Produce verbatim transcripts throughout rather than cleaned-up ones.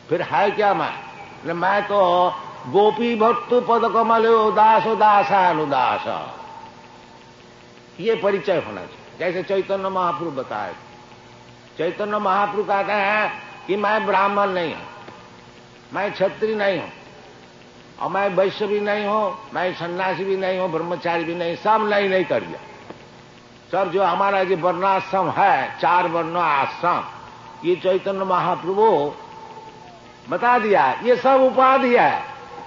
फिर है क्या मैं? मैं तो गोपी भट्टु पद कमलो दासो दासानुदास, ये परिचय होना चाहिए। जैसे चैतन्य महाप्रभु बताए, चैतन्य महाप्रभु कहते हैं कि मैं ब्राह्मण नहीं हूं, मैं क्षत्रिय नहीं हूं, और मैं वैश्य भी नहीं हूं, मैं सन्यासी भी नहीं हूं, ब्रह्मचारी भी नहीं, सब नहीं नहीं कर दिया। सर जो हमारा जो वर्णाश्रम है, चार वर्ण आश्रम, ये चैतन्य महाप्रभु बता दिया, ये सब उपाधि है।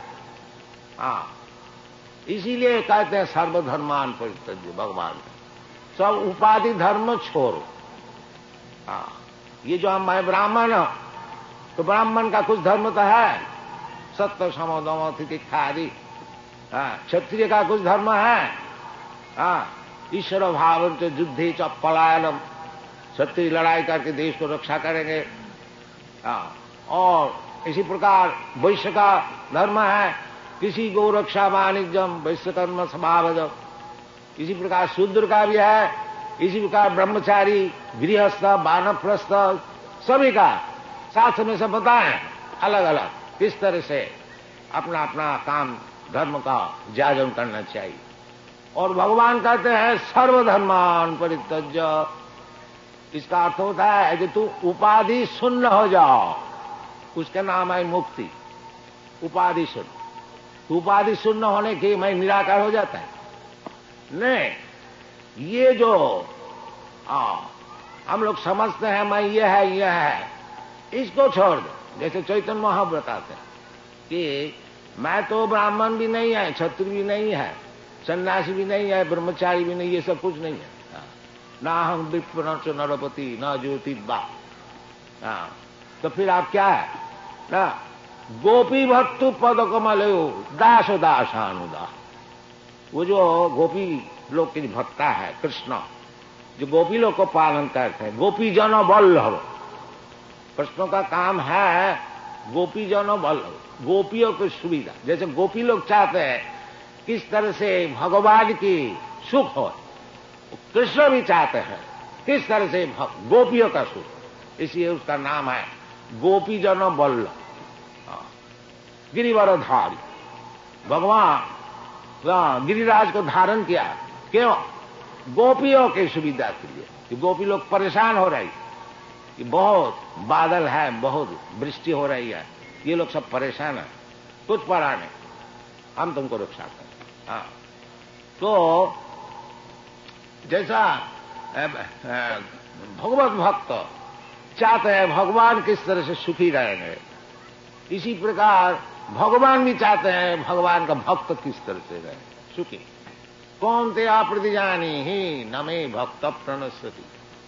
हाँ, इसीलिए कहते हैं सर्वधर्मान परित्यज्य, भगवान सब उपाधि धर्म छोड़ो। हाँ, ये जो हम मैं ब्राह्मण हूं, तो ब्राह्मण का कुछ धर्म तो है, सत्य समोदम तिथिक्षा आदि। क्षत्रिय का कुछ धर्म है, हाँ, ईश्वर भाव युद्धे च पलायनम, क्षत्रिय लड़ाई करके देश को रक्षा करेंगे। हाँ, और इसी प्रकार वैश्य का धर्म है, किसी गो रक्षा वाणिज्यम वैश्यकर्म स्वभाव। इसी प्रकार शूद्र का भी है, इसी प्रकार ब्रह्मचारी, गृहस्थ, वानप्रस्थ, सभी का शास्त्र में से बताएं अलग अलग किस तरह से अपना अपना काम धर्म का जागरण करना चाहिए। और भगवान कहते हैं सर्वधर्मान परित्यज्य, इसका अर्थ होता है कि तू उपाधि शून्य हो जाओ, उसका नाम है मुक्ति। उपाधि शून्य, उपाधि शून्य होने के मैं निराकार हो जाता है नहीं। ये जो आ, हम लोग समझते हैं मैं ये है ये है, इसको छोड़ दो। जैसे चैतन्य महाप्रभु बताते हैं कि मैं तो ब्राह्मण भी नहीं है, क्षत्रिय भी नहीं है, सन्यासी भी नहीं है, ब्रह्मचारी भी नहीं, ये सब कुछ नहीं है। ना हम विप्र न नरपति न ज्योतिर्वा। तो फिर आप क्या है ना? गोपी भट्टु पद कमलो दासो दासानुदास। वो जो गोपी लोग की भक्ता है कृष्ण, जो गोपी लोग को पालन करते हैं, गोपी जनो वल्लभ। कृष्ण का काम है गोपी जनो वल्लभ, गोपियों की सुविधा। जैसे गोपी लोग चाहते हैं किस तरह से भगवान की सुख हो, कृष्ण भी चाहते हैं किस तरह से गोपियों का सुख, इसलिए उसका नाम है गोपी जनो वल्लभ। गिरिवरधारी भगवान गिरिराज को धारण किया, क्यों? गोपियों की सुविधा के लिए। कि गोपी लोग परेशान हो रही कि बहुत बादल है, बहुत वृष्टि हो रही है, ये लोग सब परेशान है, कुछ पड़ा नहीं, हम तुमको रक्षा करें। हाँ, तो जैसा भगवत भक्त चाहते हैं भगवान किस तरह से सुखी रहेंगे, इसी प्रकार भगवान भी चाहते हैं भगवान का भक्त किस तरह से रहे सुखी। कौन ते प्रतिजानी ही नमे भक्त प्रणश्यति।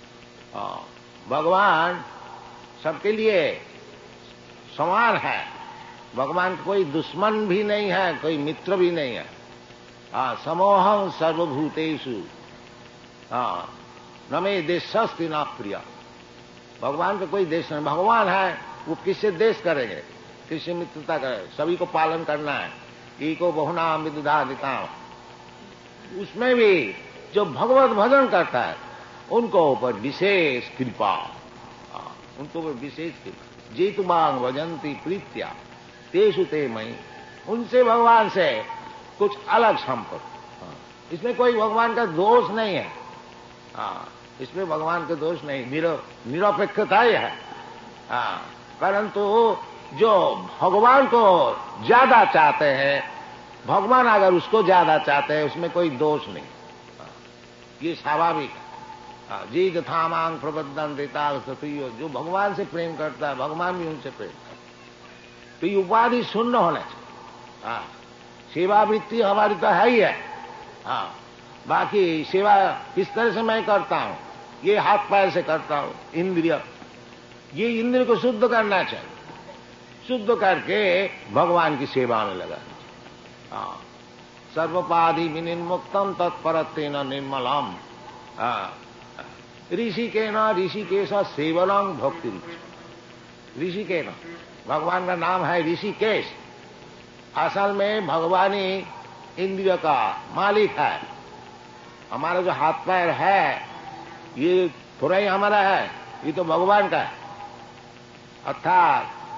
भगवान सबके लिए समान है, भगवान का कोई दुश्मन भी नहीं है, कोई मित्र भी नहीं है। हाँ, समोहम सर्वभूतेषु, हाँ, नमे देशस्ति न प्रिय। भगवान का कोई देश नहीं, भगवान है वो किससे देश करेंगे, किससे मित्रता करे, सभी को पालन करना है। एको बहुना विदुधादिता, उसमें भी जो भगवत भजन करता है उनको ऊपर विशेष कृपा, उनको ऊपर विशेष कृपा। जेतु मांग भजंती प्रीत्या तेषु ते मई, उनसे भगवान से कुछ अलग संपर्क। इसमें कोई भगवान का दोष नहीं है। हाँ, इसमें भगवान का दोष नहीं, निरपेक्षता ही है। हाँ, परंतु जो भगवान को ज्यादा चाहते हैं, भगवान अगर उसको ज्यादा चाहते हैं, उसमें कोई दोष नहीं, ये स्वाभाविक है। जी यथा मांग प्रबद्धन देता, जो भगवान से प्रेम करता है भगवान भी उनसे प्रेम करता है। तो ये उपाधि शून्य होना चाहिए। हाँ, सेवा वृत्ति हमारी तो है ही है। हाँ, बाकी सेवा किस तरह से मैं करता हूं, ये हाथ पैर से करता हूं, इंद्रिय, ये इंद्रिय को शुद्ध करना चाहिए, शुद्ध करके भगवान की सेवा में लगा। हाँ, सर्वपाधि विनिर्मुक्तम तत्परत्वेन निर्मलम। हाँ, ऋषि के न ऋषिकेश सेवनम भक्ति रुचि। ऋषि के न, भगवान का नाम है ऋषिकेश। असल में भगवान ही इंद्रिय का मालिक है। हमारा जो हाथ पैर है ये थोड़ा ही हमारा है, ये तो भगवान का है। अर्थात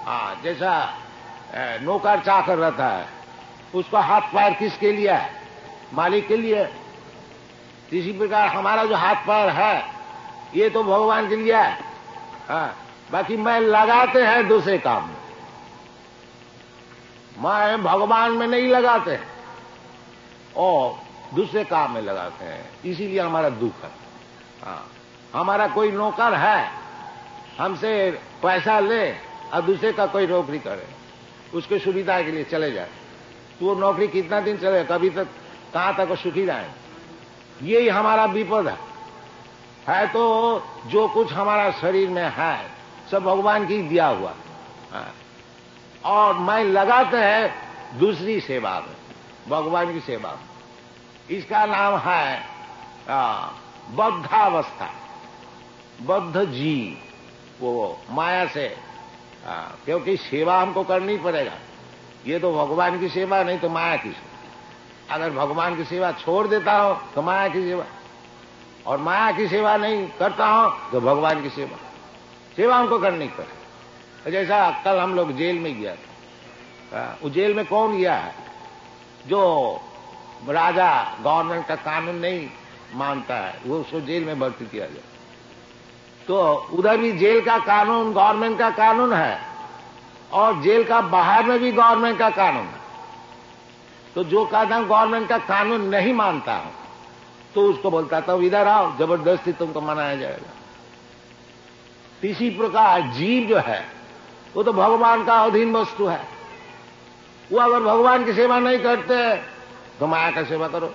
हाँ, जैसा नौकर चाकर रहता है, उसका हाथ पैर किसके लिए है? मालिक के लिए। इसी प्रकार हमारा जो हाथ पैर है ये तो भगवान के लिए है। हाँ, बाकी मैं लगाते हैं दूसरे काम में, मैं भगवान में नहीं लगाते हैं और दूसरे काम में लगाते हैं, इसीलिए हमारा दुख है। हाँ, हमारा कोई नौकर है, हमसे पैसा ले और दूसरे का कोई नौकरी करे, उसके सुविधा के लिए चले जाए, तो वो नौकरी कितना दिन चले, कभी तक कहां तक वो सुखी रहे। यही हमारा विपद है। है तो जो कुछ हमारा शरीर में है सब भगवान की दिया हुआ है, और मैं लगाते हैं दूसरी सेवा में, भगवान की सेवा में। इसका नाम है बद्धावस्था, बद्ध जीव, वो माया से। आ, क्योंकि सेवा हमको करनी पड़ेगा, ये तो भगवान की सेवा नहीं तो माया की सेवा। अगर भगवान की सेवा छोड़ देता हूं तो माया की सेवा, और माया की सेवा नहीं करता हूं तो भगवान की सेवा। सेवा हमको करनी पड़े। जैसा कल हम लोग जेल में गया था, उस जेल में कौन गया है? जो राजा गवर्नमेंट का कानून नहीं मानता है, वो उसको जेल में भर्ती किया जाए। तो उधर भी जेल का कानून गवर्नमेंट का कानून है, और जेल का बाहर में भी गवर्नमेंट का कानून है। तो जो कहता हूं गवर्नमेंट का कानून नहीं मानता हूं, तो उसको बोलता था इधर आओ, जबरदस्ती तुमको मनाया जाएगा। इसी प्रकार जीव जो है वो तो भगवान का अधीन वस्तु है। वो अगर भगवान की सेवा नहीं करते तो माया का सेवा करो,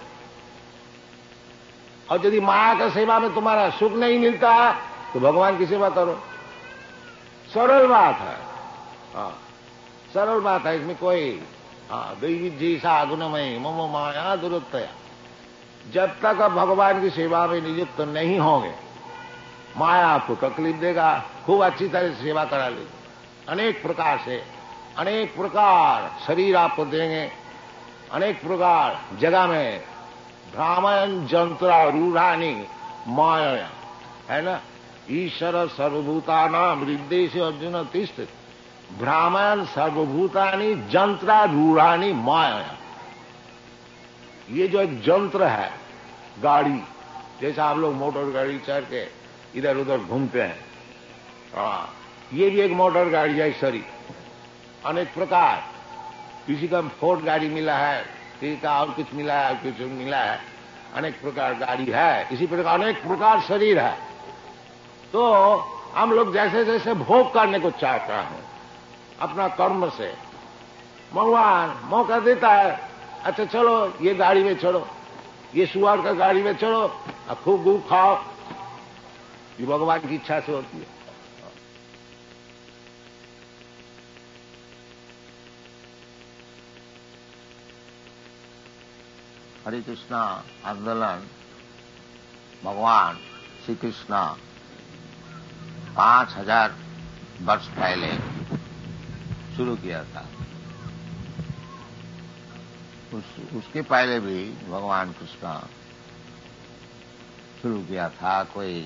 और यदि माया का सेवा में तुम्हारा सुख नहीं मिलता है तो भगवान की सेवा करो। सरल बात है। हाँ, सरल बात है, इसमें कोई हाँ दैवी जी सा गुणमयी ममो माया दुरुत्तया। जब तक आप भगवान की सेवा में नियुक्त तो नहीं होंगे, माया आपको तकलीफ देगा। खूब अच्छी तरह से सेवा करा लेगी, अनेक प्रकार से, अनेक प्रकार शरीर आपको देंगे, अनेक प्रकार जगह में ब्राह्मण जंत्रा रूढ़ानी माया, है ना। ईश्वर सर्वभूतानां हृदय से अर्जुन तिष्ठति, ब्राह्मण सर्वभूतानि जंत्रा रूढ़ानी माया। ये जो एक जंत्र है, गाड़ी, जैसा आप लोग मोटर गाड़ी चढ़ के इधर उधर घूमते हैं, हाँ, ये भी एक मोटर गाड़ी है शरीर। अनेक प्रकार, किसी का फोर्ड गाड़ी मिला है, किसी का और कुछ मिला है, कुछ मिला है, अनेक प्रकार गाड़ी है। इसी प्रकार अनेक प्रकार शरीर है। तो हम लोग जैसे जैसे भोग करने को चाहते हैं अपना कर्म से, भगवान मौका देता है, अच्छा चलो ये गाड़ी में चढ़ो, ये सुअर का गाड़ी में चढ़ो और खूब गू खाओ। ये भगवान की इच्छा से होती है। हरे कृष्णा आंदोलन भगवान श्री कृष्ण पांच हजार वर्ष पहले शुरू किया था। उस, उसके पहले भी भगवान कृष्ण शुरू किया था, कोई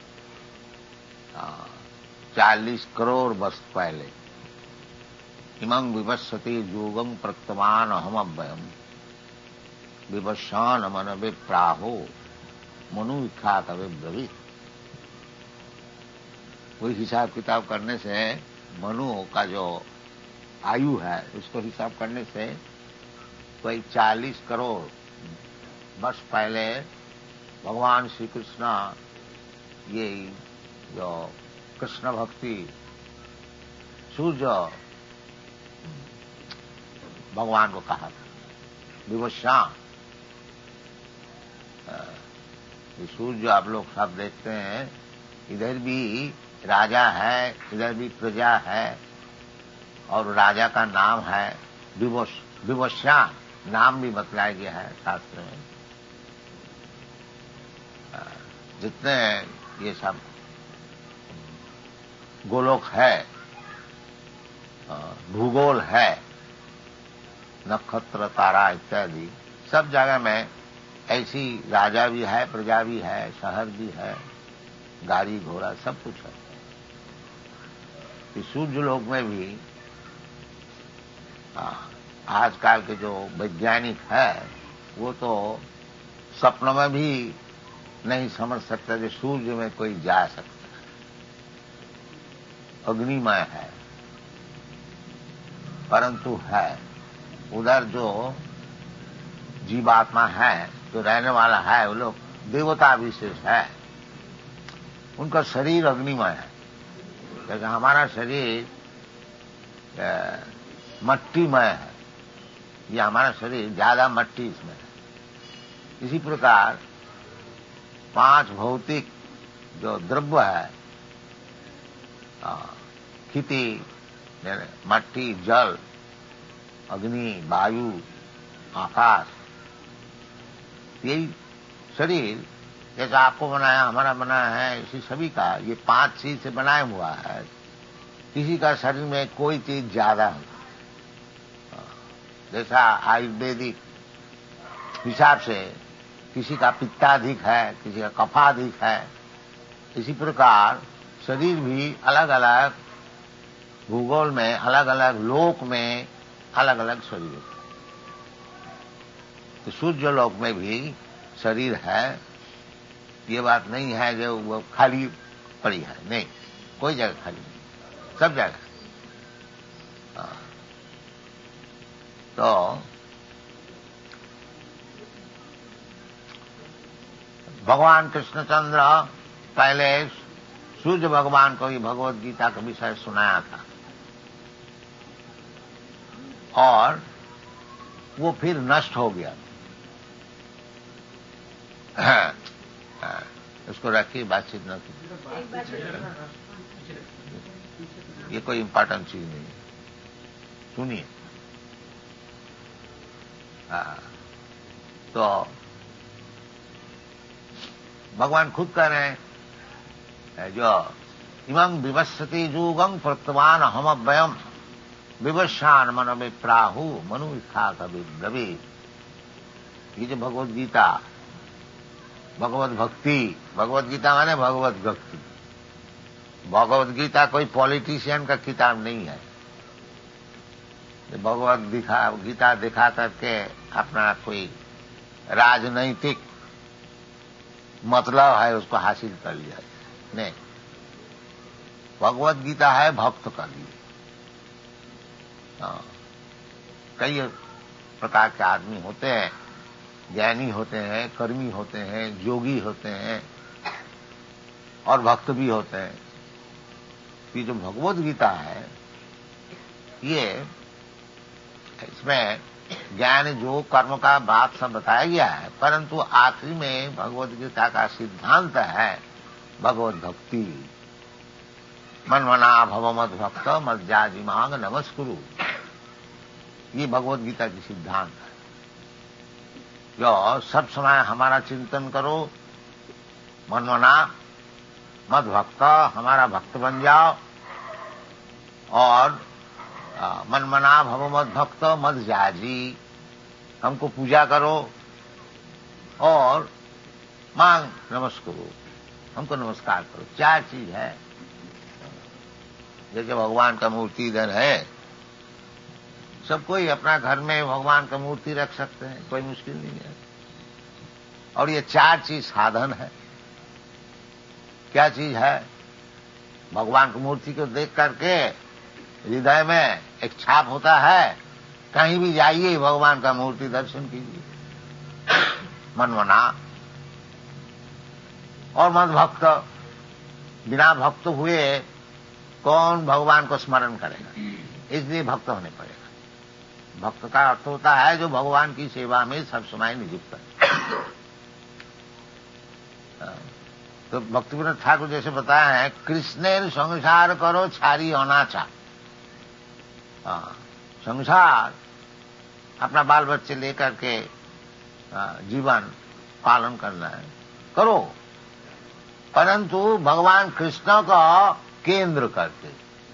चालीस करोड़ वर्ष पहले। इमं विवस्वति योगम प्रवर्तमान अहम अव्ययम विवस्वान मन विप्राहो मनु विख्यात अविब्रवीत। कोई हिसाब किताब करने से मनु का जो आयु है उसको हिसाब करने से कोई चालीस करोड़ वर्ष पहले भगवान श्री कृष्ण ये जो कृष्ण भक्ति सूर्य भगवान को कहा था, विवस्वान। ये सूर्य आप लोग सब देखते हैं, इधर भी राजा है, इधर भी प्रजा है, और राजा का नाम है विवश विवस्वान, नाम भी बतलाया गया है शास्त्र में। जितने ये सब गोलोक है, भूगोल है, नक्षत्र तारा इत्यादि सब जगह में ऐसी राजा भी है, प्रजा भी है, शहर भी है, गाड़ी घोड़ा सब कुछ है। इस सूर्य लोक में भी आजकल के जो वैज्ञानिक है वो तो सपनों में भी नहीं समझ सकता कि सूर्य में कोई जा सकता है, अग्निमय है, परंतु है। उधर जो जीवात्मा है, जो रहने वाला है, वो लोग देवता विशेष है, उनका शरीर अग्निमय है। जैसे हमारा शरीर मट्टीमय है, ये हमारा शरीर ज्यादा मट्टी इसमें है। इसी प्रकार पांच भौतिक जो द्रव्य है, खेती, मट्टी, जल, अग्नि, वायु, आकाश, यही शरीर जैसा आपको बनाया, हमारा बनाया है, इसी सभी का ये पांच चीज से बनाया हुआ है। किसी का शरीर में कोई चीज ज्यादा है, जैसा आयुर्वेदिक हिसाब से किसी का पित्ताधिक है, किसी का कफाधिक है, इसी प्रकार शरीर भी अलग अलग भूगोल में, अलग अलग लोक में अलग अलग शरीर है। तो सूर्य लोक में भी शरीर है, ये बात नहीं है जो वो खाली पड़ी है, नहीं, कोई जगह खाली नहीं, सब जगह। तो भगवान कृष्णचंद्र पहले सूर्य भगवान को ही भगवत गीता का विषय सुनाया था, और वो फिर नष्ट हो गया। उसको रखिए, बातचीत न कीजिए, ये कोई इम्पोर्टेंट चीज नहीं है, सुनिए। तो भगवान खुद कह रहे हैं, जो इमं विवस्वति जुगं प्रत्यवान हम अव्ययम विवस्वान मन में प्राहु मनु इच्छा कवि ब्रवी। ये जो भगवत गीता, भगवत भक्ति, भगवत गीता माने भगवत भक्ति। भगवत गीता कोई पॉलिटिशियन का किताब नहीं है, भगवत दिखा गीता दिखा करके अपना कोई राजनैतिक मतलब है उसको हासिल कर लिया, नहीं। भगवत गीता है भक्त का लिए। कई प्रकार के आदमी होते हैं, ज्ञानी होते हैं, कर्मी होते हैं, योगी होते हैं और भक्त भी होते हैं। ये जो भगवत गीता है, ये इसमें ज्ञान जो कर्म का बात सब बताया गया है, परंतु आखिरी में भगवत गीता का सिद्धांत है भगवत भक्ति। मनमना भव मद भक्त मद जाजी मांग नमस्कुरु, ये भगवत गीता की सिद्धांत है। जो सब समय हमारा चिंतन करो, मनमना मद भक्त, हमारा भक्त बन जाओ, और मनमना भव मद भक्त मद जाजी, हमको पूजा करो और मांग नमस्कुरु, हमको नमस्कार करो। चार चीज है। जैसे भगवान का मूर्ति इधर है, सब कोई अपना घर में भगवान का मूर्ति रख सकते हैं, कोई मुश्किल नहीं है। और ये चार चीज साधन है। क्या चीज है? भगवान की मूर्ति को देख करके हृदय में एक छाप होता है, कहीं भी जाइए भगवान का मूर्ति दर्शन कीजिए, मनमना। और मद भक्त, बिना भक्त हुए कौन भगवान को स्मरण करेगा, इसलिए भक्त होने पड़ेगा। भक्त का अर्थ होता है जो भगवान की सेवा में सब समय नियुक्त है। तो भक्तिविनोद ठाकुर जैसे बताया है, कृष्णेर संसार करो छारी अनाचा। संसार अपना बाल बच्चे लेकर के जीवन पालन करना है, करो, परंतु भगवान कृष्ण का केंद्र करके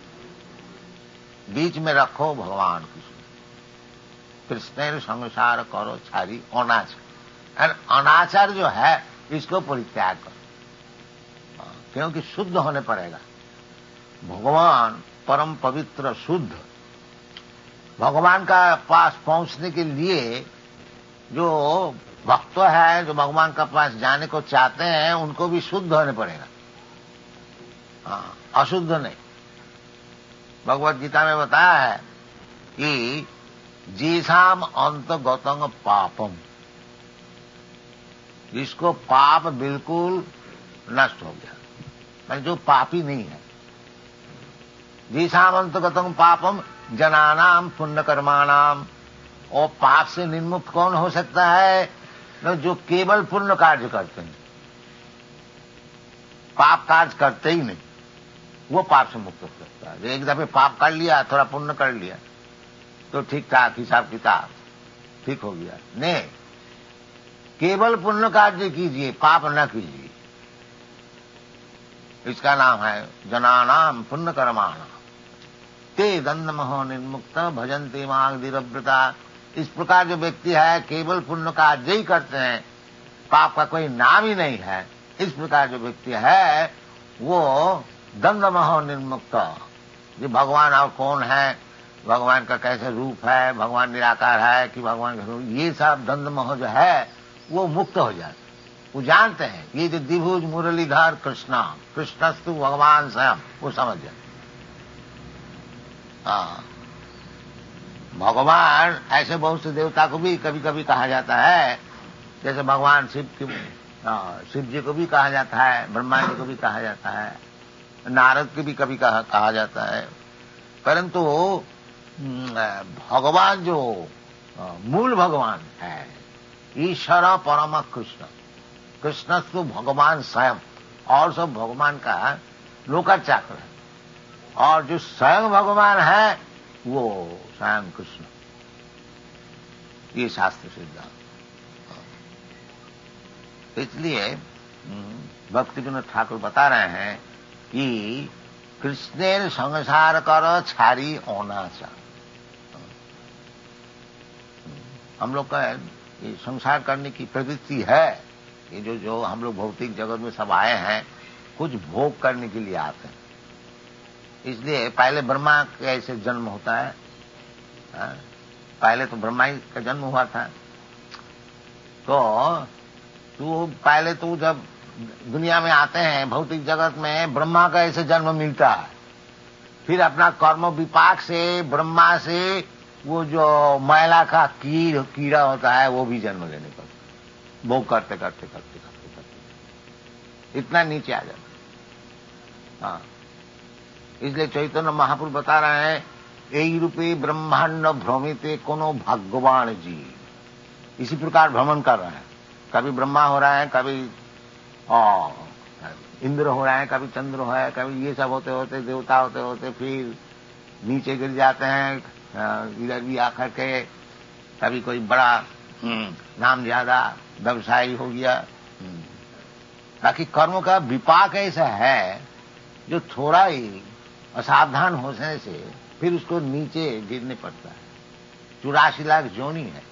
बीच में रखो भगवान कृष्ण। कृष्ण संसार करो छारी अनाचार। अनाचार जो है इसको परित्याग करो, क्योंकि शुद्ध होने पड़ेगा। भगवान परम पवित्र शुद्ध भगवान का पास पहुंचने के लिए जो भक्त है, जो भगवान का पास जाने को चाहते हैं, उनको भी शुद्ध होने पड़ेगा, हाँ, अशुद्ध नहीं। भगवत गीता में बताया है कि जीसाम अंतगतंग पापम, जिसको पाप बिल्कुल नष्ट हो गया, मैं जो पापी नहीं है। जीसाम अंतगतंग पापम जनानाम पुण्य कर्माणाम, और पाप से निर्मुक्त कौन हो सकता है? न जो केवल पुण्य कार्य करते हैं, पाप कार्य करते ही नहीं, वो पाप से मुक्त हो सकता है। एक दफे पाप कर लिया, थोड़ा पुण्य कर लिया तो ठीक ठाक हिसाब किताब ठीक हो गया। नहीं, केवल पुण्य कार्य कीजिए, पाप न कीजिए। इसका नाम है जनानाम पुण्य कर्माणाम ते दंड महो निर्मुक्त भजन्ते माग धीरव्रता। इस प्रकार जो व्यक्ति है केवल पुण्य कार्य ही करते हैं, पाप का कोई नाम ही नहीं है, इस प्रकार जो व्यक्ति है वो दंड महो निर्मुक्त। ये भगवान और कौन है, भगवान का कैसे रूप है, भगवान निराकार है कि भगवान का रूप, ये सब दंड महो जो है वो मुक्त हो जाते। वो जानते हैं ये जो द्विभुज मुरलीधर कृष्णा, कृष्णस्तु भगवान स्वयं, वो समझ जाते। हाँ, भगवान ऐसे बहुत से देवता को भी कभी कभी कहा जाता है, जैसे भगवान शिव की, शिव जी को भी कहा जाता है, ब्रह्मा जी को भी कहा जाता है, नारद को भी कभी कहा, कहा जाता है। परंतु भगवान जो मूल भगवान है, ईश्वर परम कृष्ण, कृष्णस्तु भगवान स्वयं, और सब भगवान का लोकाचार्य है, और जो स्वयं भगवान है वो स्वयं कृष्ण। ये शास्त्र सिद्धांत। इसलिए भक्ति विनोद ठाकुर बता रहे हैं कि कृष्णेर संसार कर छारी अनाचा। हम लोग का ये संसार करने की प्रवृत्ति है, ये जो जो हम लोग भौतिक जगत में सब आए हैं कुछ भोग करने के लिए आते हैं। इसलिए पहले ब्रह्मा का ऐसे जन्म होता है, हा? पहले तो ब्रह्मा ही का जन्म हुआ था। तो तू पहले तो जब दुनिया में आते हैं भौतिक जगत में, ब्रह्मा का ऐसे जन्म मिलता है, फिर अपना कर्म विपाक से ब्रह्मा से वो जो मैला का कीड़ कीड़ा होता है वो भी जन्म लेने पर भोग करते करते करते करते करते इतना नीचे आ जाता। हाँ, इसलिए चैतन्य महाप्रभु बता रहे हैं, यही रूपे ब्रह्मांड भ्रमिते कोनो भगवान जी। इसी प्रकार भ्रमण कर रहे हैं, कभी ब्रह्मा हो रहा है, कभी आ, इंद्र हो रहा है, कभी चंद्र हो रहा है, कभी ये सब होते होते देवता होते होते फिर नीचे गिर जाते हैं, इधर भी आकर के कभी कोई बड़ा नाम ज्यादा व्यवसायी हो गया। बाकी कर्मों का विपाक ऐसा है जो थोड़ा ही असावधान होने से फिर उसको नीचे गिरने पड़ता है। चौरासी लाख जोनी है,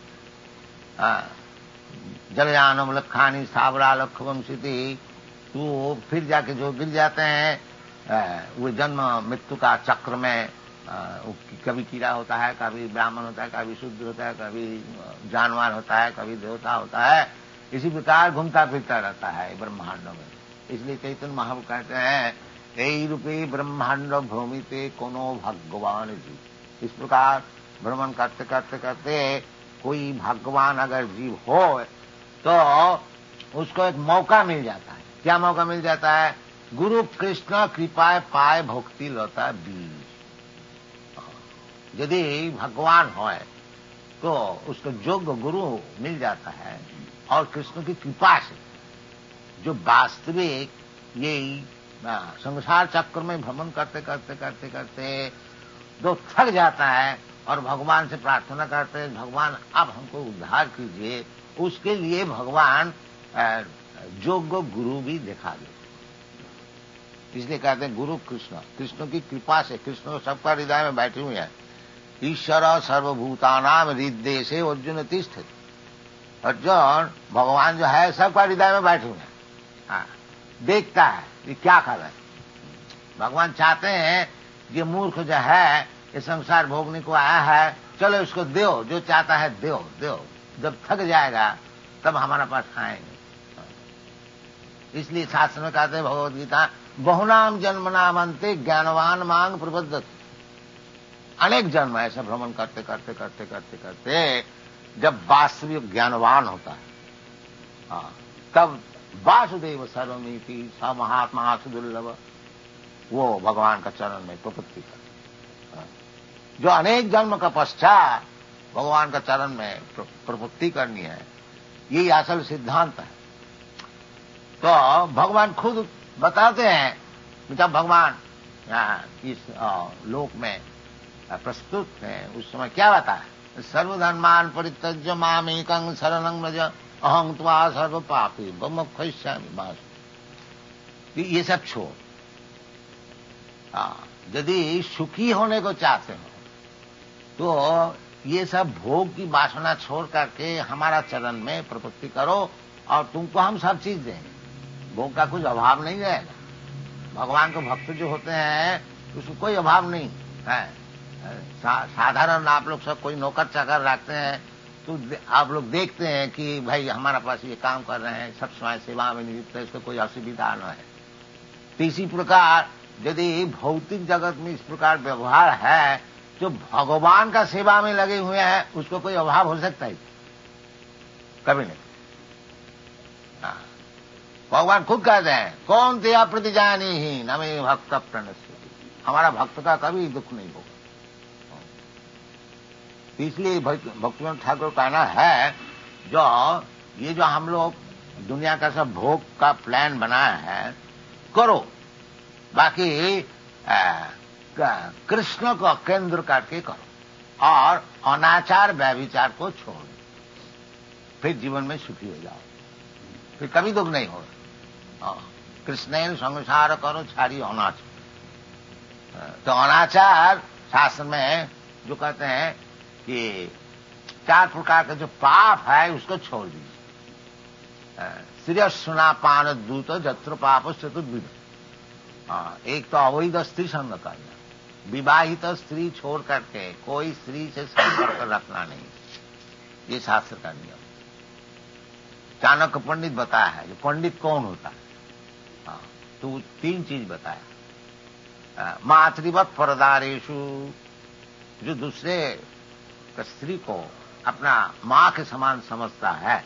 जलयानम लखानी सावरा लखवंशिति, तो फिर जाके जो गिर जाते हैं वो जन्म मृत्यु का चक्र में, कभी कीड़ा होता है, कभी ब्राह्मण होता है, कभी शूद्र होता है, कभी जानवर होता है, कभी देवता होता है। इसी प्रकार घूमता फिरता रहता है ब्रह्मांड में। इसलिए चैतन्य महाप्रभु कहते हैं, यही रूपे ब्रह्मांड भ्रमिते कोनो भगवान जी। इस प्रकार भ्रमण करते करते करते कोई भगवान अगर जीव हो तो उसको एक मौका मिल जाता है। क्या मौका मिल जाता है? गुरु कृष्ण कृपा पाए भक्ति लता बीज। यदि भगवान हो तो उसको योग्य गुरु मिल जाता है, और कृष्ण की कृपा से जो वास्तविक यही संसार चक्र में भ्रमण करते करते करते करते जो थक जाता है और भगवान से प्रार्थना करते हैं, भगवान अब हमको उद्धार कीजिए, उसके लिए भगवान योग्य गुरु भी दिखा दे। इसलिए कहते हैं गुरु कृष्ण, कृष्ण की कृपा से, कृष्ण सबका हृदय में बैठे हुए हैं। ईश्वर सर्वभूतानाम हृदय से अर्जुन तिष्ठति। अर्जुन भगवान जो है सबका हृदय में बैठे हुए हैं, हाँ, देखता है ये क्या कर रहे हैं। भगवान चाहते हैं ये मूर्ख जो है ये संसार भोगने को आया है, चलो इसको दो, जो चाहता है दो दो, जब थक जाएगा तब हमारा पास आएंगे। इसलिए शास्त्र में कहते हैं भगवद गीता, बहुनाम जन्म नाम अंते ज्ञानवान मांग प्रबद्धत। अनेक जन्म ऐसा भ्रमण करते करते करते करते करते जब वास्तविक ज्ञानवान होता है, हाँ, तब वासुदेव सर्वमिति स महात्मा सुदुर्लभ, वो भगवान का चरण में प्रपत्ति कर। जो अनेक जन्म का पश्चात भगवान का चरण में प्रपत्ति करनी है, यही असल सिद्धांत है। तो भगवान खुद बताते हैं, जब भगवान इस लोक में प्रस्तुत है उस समय क्या बताया, सर्वधर्मान परित्यज्य मामेकं शरणं व्रज अहं त्वा सर्व पापी मोक्षयिष्यामि मा। ये सब छोड़, यदि सुखी होने को चाहते हो तो ये सब भोग की वासना छोड़ करके हमारा चरण में प्रपत्ति करो और तुमको हम सब चीज देंगे। भोग का कुछ अभाव नहीं रहेगा। भगवान के भक्त जो होते हैं उसको कोई अभाव नहीं है। सा, साधारण आप लोग सब कोई नौकर चाकर रखते हैं तो आप लोग देखते हैं कि भाई हमारा पास ये काम कर रहे हैं, सब समय सेवा में नियुक्त है, इसको कोई असुविधा न है। तो इसी प्रकार यदि भौतिक जगत में इस प्रकार व्यवहार है, जो भगवान का सेवा में लगे हुए हैं उसको कोई अभाव हो सकता है? कभी नहीं। हाँ। भगवान खुद कहते हैं, कौन तेरा प्रतिजानी ही न मे भक्त प्रणश्यति, हमारा भक्त का कभी दुख नहीं होगा। इसलिए भक्तिवंत ठाकुर कहना है, जो ये जो हम लोग दुनिया का सब भोग का प्लान बनाया है करो, बाकी कृष्ण को केंद्र करके करो और अनाचार व्यभिचार को छोड़ दो, फिर जीवन में सुखी हो जाओ, फिर कभी दुख नहीं होगा। कृष्ण संसार करो छाड़ी अनाचार। तो अनाचार शास्त्र में जो कहते हैं कि चार प्रकार का जो पाप है उसको छोड़ दीजिए। श्रेय सुना पान दूत जत्र पाप चतुर्विध। एक तो अवैध स्त्री संग करना, विवाहित स्त्री छोड़ करके कोई स्त्री से संपर्क रखना नहीं, ये शास्त्र का नियम। चाणक्य पंडित बताया है, ये पंडित कौन होता है? हाँ, तो तीन चीज बताया। मातृवत परदारेशु, जो दूसरे स्त्री को अपना मां के समान समझता है,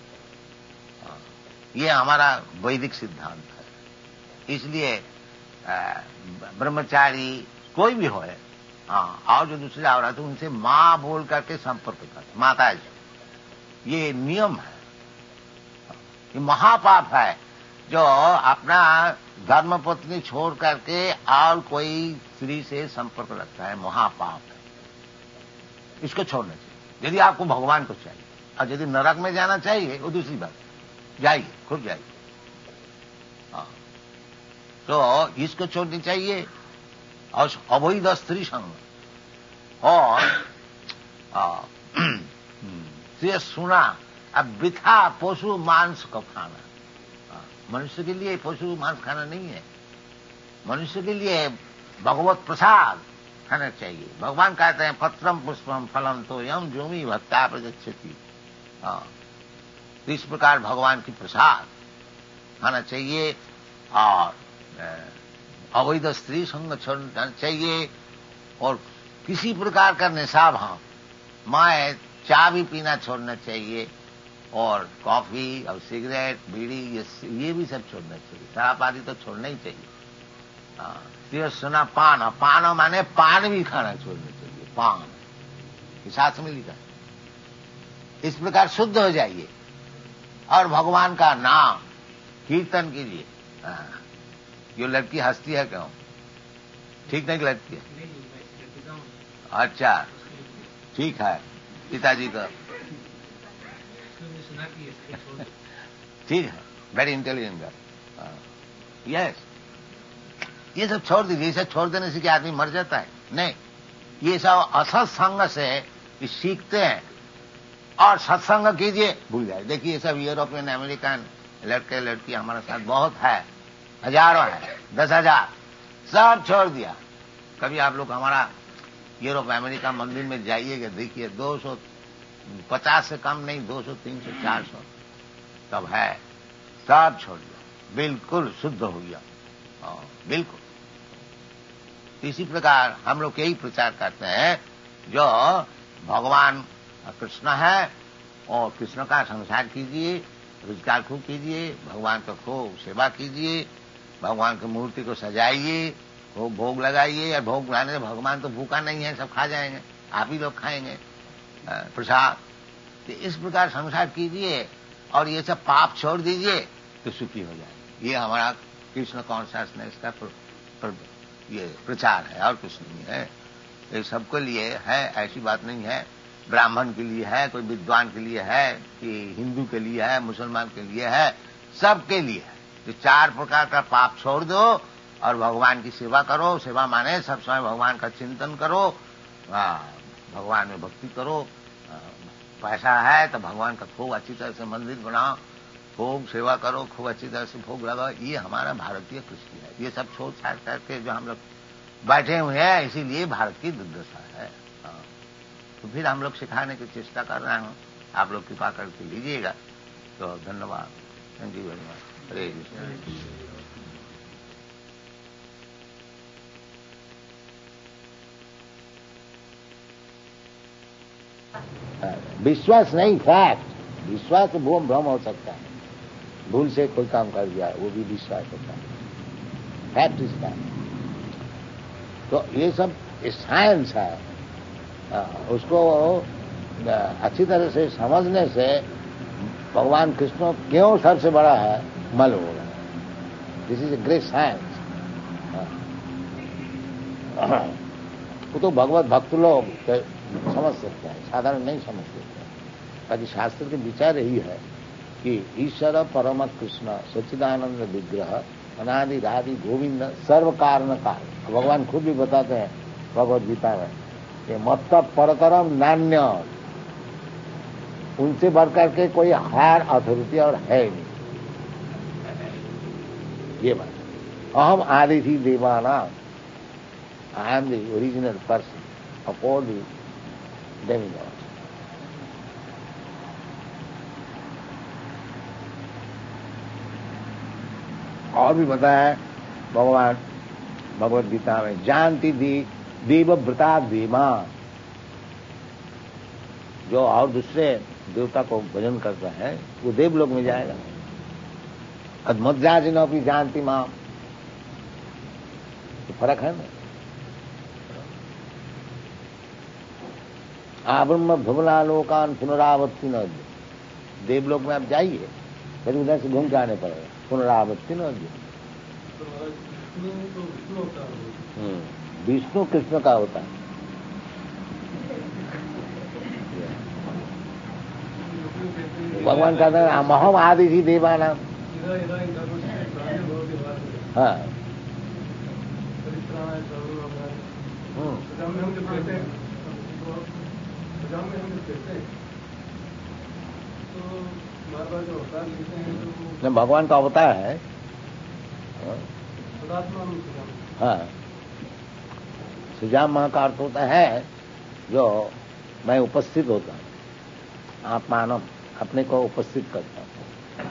ये हमारा वैदिक सिद्धांत है। इसलिए ब्रह्मचारी कोई भी होए, हाँ, और जो दूसरे आ रहा है तो उनसे मां बोल करके संपर्क कर, माता जी, ये नियम है। ये महापाप है जो अपना धर्म पत्नी छोड़ करके और कोई स्त्री से संपर्क रखता है, महापाप है। इसको छोड़ना चाहिए यदि आपको भगवान को चाहिए। और यदि नरक में जाना चाहिए वो दूसरी बात, जाइए, खुद जाइए। हाँ, तो इसको छोड़नी चाहिए। और अवैध स्त्री संग और से सुना, अब वृथा पशु मांस को खाना। मनुष्य के लिए पशु मांस खाना नहीं है, मनुष्य के लिए भगवत प्रसाद खाना चाहिए। भगवान कहते हैं पत्रम पुष्पम फलम तो यम जोमी भक्ता प्रगच्छति। तो इस प्रकार भगवान की प्रसाद खाना चाहिए और अवैध स्त्री संग छोड़ना चाहिए। और किसी प्रकार का नशा भाव, मैं चाय भी पीना छोड़ना चाहिए और कॉफी और सिगरेट बीड़ी ये ये भी सब छोड़ना चाहिए। शराब आदि तो छोड़ना ही चाहिए। हाँ, सुना पान, पान माने पान भी खाना छोड़ना चाहिए, पान शास्त्र में लिखा। इस प्रकार शुद्ध हो जाइए और भगवान का नाम कीर्तन कीजिए। ये लड़की हंसती है क्यों? ठीक नहीं लगती है? अच्छा, ठीक है, पिताजी का ठीक है, वेरी इंटेलिजेंट गर्ल। यस, ये सब छोड़ दीजिए। ये सब छोड़ देने से क्या आदमी मर जाता है? नहीं, ये सब असत संग से सीखते हैं और सत्संग कीजिए, भूल जाए। देखिए ये सब यूरोपियन अमेरिकन लड़के लड़की हमारे साथ बहुत है, हजारों है, दस हजार, सब छोड़ दिया। कभी आप लोग हमारा यूरोप अमेरिका मंदिर में जाइएगा, देखिए दो सौ पचास से कम नहीं, दो सौ तीन सौ चार सौ तब है, सब छोड़ दिया, बिल्कुल शुद्ध हो गया, बिल्कुल। इसी प्रकार हम लोग यही प्रचार करते हैं, जो भगवान कृष्ण है और कृष्ण का संसार कीजिए, रोजगार खूब कीजिए, भगवान को खूब सेवा कीजिए, भगवान की मूर्ति को सजाइए, खूब भोग लगाइए। और भोग लगाने से भगवान तो भूखा नहीं है, सब खा जाएंगे, आप ही लोग खाएंगे प्रसाद। तो इस प्रकार संसार कीजिए और ये सब पाप छोड़ दीजिए तो सुखी हो जाए। ये हमारा कृष्ण कॉन्शियसनेस का प्र, प्र, ये प्रचार है और कुछ नहीं है। ये सबके लिए है, ऐसी बात नहीं है। ब्राह्मण के लिए है, कोई विद्वान के लिए है, कि हिंदू के लिए है, मुसलमान के लिए है, सबके लिए है। जो चार प्रकार का पाप छोड़ दो और भगवान की सेवा करो। सेवा माने सब समय भगवान का चिंतन करो, भगवान में भक्ति करो। पैसा है तो भगवान का खूब अच्छी तरह से मंदिर बनाओ, खूब सेवा करो, खूब अच्छी तरह से भोग लगाओ। ये हमारा भारतीय कृषि है। ये सब छोड़ छाड़ करके जो हम लोग बैठे हुए हैं, इसीलिए भारत की दुर्दशा है। तो फिर हम लोग सिखाने की चेष्टा कर रहे हैं, आप लोग कृपा करके लीजिएगा। तो धन्यवाद, thank you very much. Hare Krishna. विश्वास नहीं, फैक्ट। विश्वास तो भूम भ्रम हो सकता है, भूल से कोई काम कर दिया वो भी विश्वास होता है, फैक्ट इज फैक्ट। तो ये सब साइंस है, उसको अच्छी तरह से समझने से भगवान कृष्ण क्यों सबसे बड़ा है मालूम होगा। This is a great science. वो तो भगवत भक्त लोग समझ सकते हैं, साधारण नहीं समझ सकते। ताकि शास्त्र के विचार यही है कि ईश्वर परम कृष्ण सच्चिदानंद विग्रह अनादि राधि गोविंद सर्व कारण काल। भगवान खुद भी बताते हैं भगवत गीता में कि मत्त परतरम नान्य, उनसे बढ़कर के कोई हायर अथॉरिटी और है नहीं। ये बात, अहम आदि थी देवाना, I am the original person of all the demigods. और भी बताया है भगवान भगवत गीता में, जानती दी देवव्रता देमा, जो और दूसरे देवता को भजन करता है वो देवलोक में जाएगा। अद्मज्जाजिनो भी जानती मां, तो फर्क है ना। आब्रह्म भुवनालोकान पुनरावृत्ति न, देवलोक में आप जाइए फिर उधर से घूम के आने पड़ेगा, पुनरावृत्ति न। विष्णु कृष्ण का होता है। भगवान कहते हैं महम आदि थी देवाना। हाँ, जब भगवान का अवतार है। हाँ, सुजाम मां का अर्थ होता है जो मैं उपस्थित होता हूँ, आत्मानम, अपने को उपस्थित करता हूँ।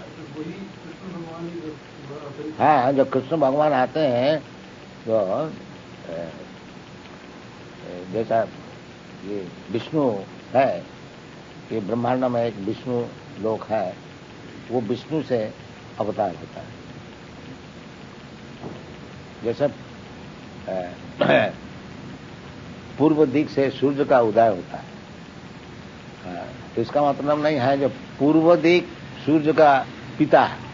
हाँ, जब कृष्ण भगवान आते हैं तो जैसा ये विष्णु है, ये ब्रह्मांड में एक विष्णु लोक है, वो विष्णु से अवतार होता है। जैसे पूर्व दिक से सूर्य का उदय होता है, तो इसका मतलब नहीं है जो पूर्व दिक सूर्य का पिता है,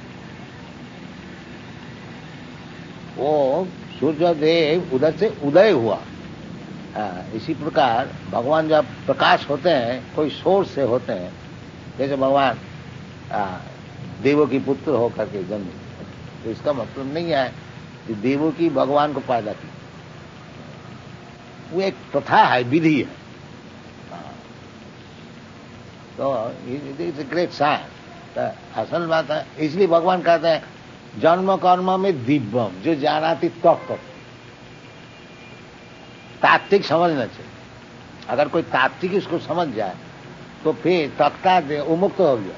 वो सूर्य देव उधर से उदय हुआ। इसी प्रकार भगवान जब प्रकाश होते हैं कोई सोर्स से होते हैं, जैसे भगवान देवों की पुत्र होकर के जन्म, तो इसका मतलब नहीं है कि देवों की भगवान को पैदा की, वो एक प्रथा है, विधि है। तो इट्स ए ग्रेट साइंस। असल बात है, इसलिए भगवान कहते हैं जन्म कर्म में दिव्यम, जो जानाति तत्व। तात्विक समझना चाहिए। अगर कोई तात्विक इसको समझ जाए तो फिर तख्ता उमुक्त हो गया।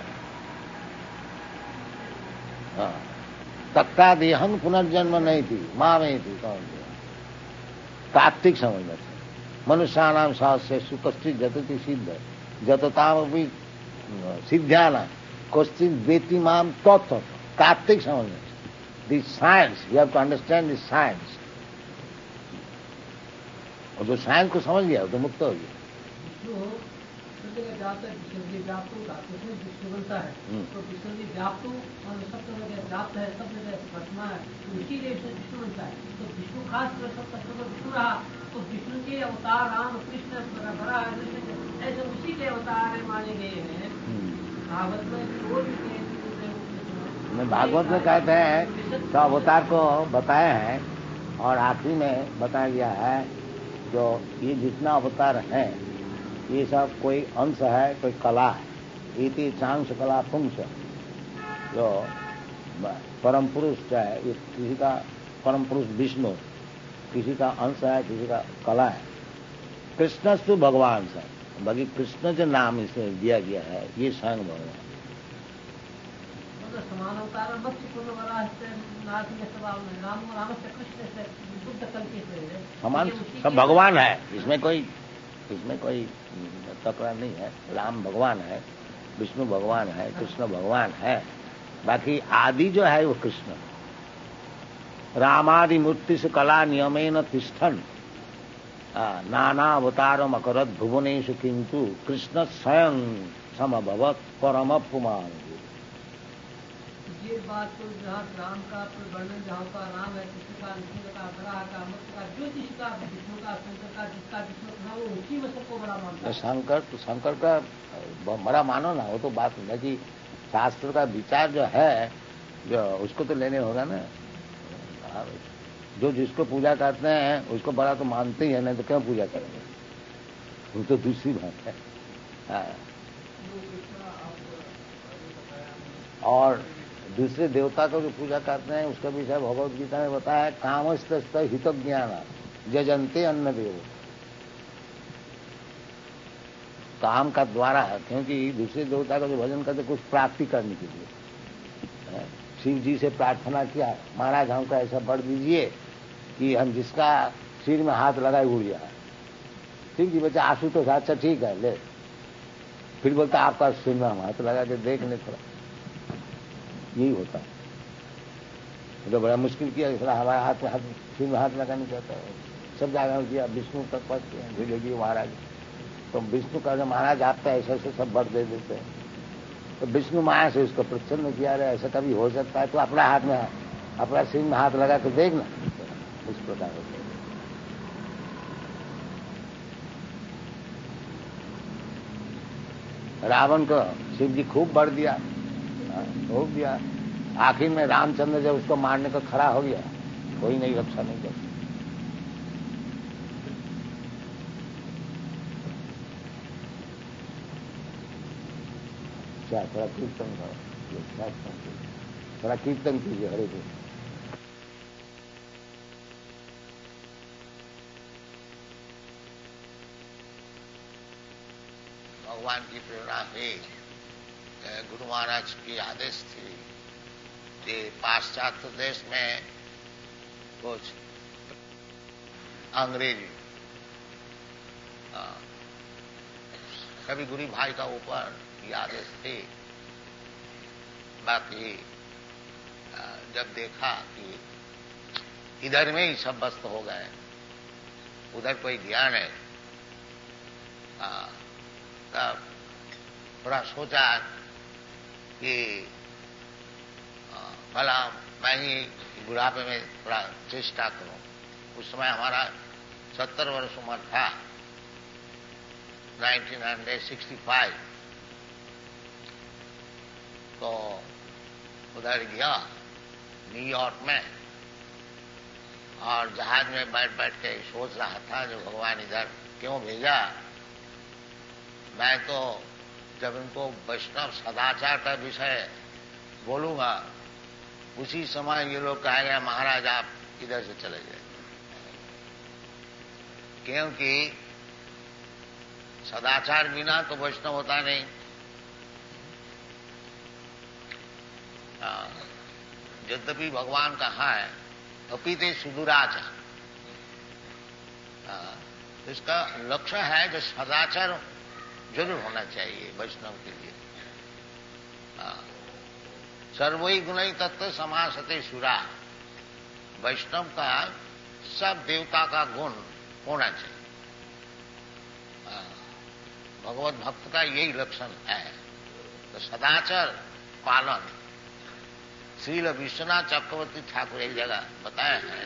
हाँ, तख्ता देहन पुनर्जन्म नहीं थी, माँ में ही थी। समझ गया, तात्विक समझना चाहिए। मनुष्याणाम सहस्रे सुकस्थित जतति सिद्ध जतताम भी सिद्ध्याना क्वचित वेति माम तत्व। तात्विक समझना चाहिए। This science, you have to understand this science. और जो साइंस को समझ गया वो तो मुक्त हो गया। व्याप्त होगा उसमें विष्णु बनता है, तो विष्णु जी व्याप्त और सब जगह व्याप्त है, सब जगह वर्तमान है, तो इसीलिए विष्णु बनता है। तो विष्णु खास कर सब तत्व विष्णु रहा, तो विष्णु के अवतार राम कृष्ण बड़ा ऐसे उसी के अवतार माने गए हैं। भागवत में और भी भागवत में कहते हैं तो अवतार को बताया है और आखिरी में बताया गया है जो ये जितना अवतार है ये सब कोई अंश है, कोई कला है। इति चांस कला पुंस, जो परम पुरुष है, ये किसी का परम पुरुष विष्णु, किसी का अंश है, किसी का कला है। कृष्णस्तु भगवान से, बाकी कृष्ण जो नाम इसे दिया गया है ये स्वयं भगवान। समान अवतार समान सब भगवान है, इसमें कोई इसमें कोई तकरार नहीं है। राम भगवान है, विष्णु भगवान है, कृष्ण भगवान है, बाकी आदि जो है वो कृष्ण। रामादि मूर्ति से कला नियमेन तिष्ठन नाना अवतारम अकरत भुवनेषु किंतु कृष्ण स्वयं समभवत परम पुमान। ये बात तो जहाँ राम का वर्णन, जहाँ का राम है, कृष्ण का, विष्णु का, वराह का, मत्स्य का, जो जिसका विष्णु का, शंकर का, जिसका विष्णु था वो उसी में सबको बड़ा मानता है। शंकर तो शंकर का बड़ा मानो ना, वो तो बात है कि शास्त्र का विचार जो है जो उसको तो लेने होगा ना। जो जिसको पूजा करते हैं उसको बड़ा तो मानते ही है, नहीं तो क्यों पूजा करेंगे, वो तो दूसरी बात है। और दूसरे देवता को जो पूजा करते हैं उसका विषय भगवद गीता में बताया है, कामस्त हित ज्ञान जजंते अन्न देव। काम का द्वारा, क्योंकि दूसरे देवता का जो भजन करते कुछ प्राप्ति करने के लिए। शिव जी से प्रार्थना किया, महाराज हमको ऐसा वर दीजिए कि हम जिसका सिर में हाथ लगाए उड़ जाए। शिव जी बच्चा आंसू तो अच्छा ठीक है ले, फिर बोलता आपका सिर में हम हाथ लगा के देख ले थोड़ा। यही होता है तो बड़ा मुश्किल किया, थोड़ा हमारे हाथ में हाथ सिर में हाथ लगाने चाहता है। सब जगह किया, विष्णु तक पहुंच गए, ढीलेगी महाराज। तो विष्णु का महाराज आपका ऐसे ऐसे सब वर दे देते हैं। तो विष्णु माया से उसको प्रसन्न किया रहे, ऐसा कभी हो सकता है तो अपना हाथ में अपना सिर में हाथ लगा के देखना, उस प्रकार होता है। रावण को शिव जी खूब वर दिया, खूब दिया। आखिर में रामचंद्र जब उसको मारने को खड़ा हो गया, कोई नहीं रक्षा नहीं कर। क्या थोड़ा कीर्तन करो, थोड़ा कीर्तन कीजिए हरे कृष्ण। भगवान की प्रेरणा से गुरु महाराज की आदेश थी कि पाश्चात्य देश में कुछ अंग्रेजी कभी गुरु भाई का ऊपर ये आदेश थी। बाकी जब देखा कि इधर में ही सब व्यस्त हो गए, उधर कोई ज्ञान है, तब थोड़ा सोचा कि भला मैं ही बुढ़ापे में थोड़ा चेष्टा करूं। उस समय हमारा सत्तर वर्ष उम्र था, नाइनटीन सिक्सटी फाइव। तो उधर गया न्यूयॉर्क में, और जहाज में बैठ बैठ के सोच रहा था जो भगवान इधर क्यों भेजा। मैं तो जब इनको वैष्णव सदाचार का विषय बोलूंगा उसी समय ये लोग कहेंगे महाराज आप इधर से चले गए। क्योंकि सदाचार बिना तो वैष्णव होता नहीं। यद्यपि भगवान कहा है अपीते सुदुराचार, इसका लक्ष्य है जो सदाचार जरूर होना चाहिए वैष्णव के लिए। सर्वई गुणई तत्व समासते सुरा, वैष्णव का सब देवता का गुण होना चाहिए। भगवत भक्त का यही लक्षण है। तो सदाचार पालन श्रील विश्वनाथ चक्रवर्ती ठाकुर एक जगह बताया है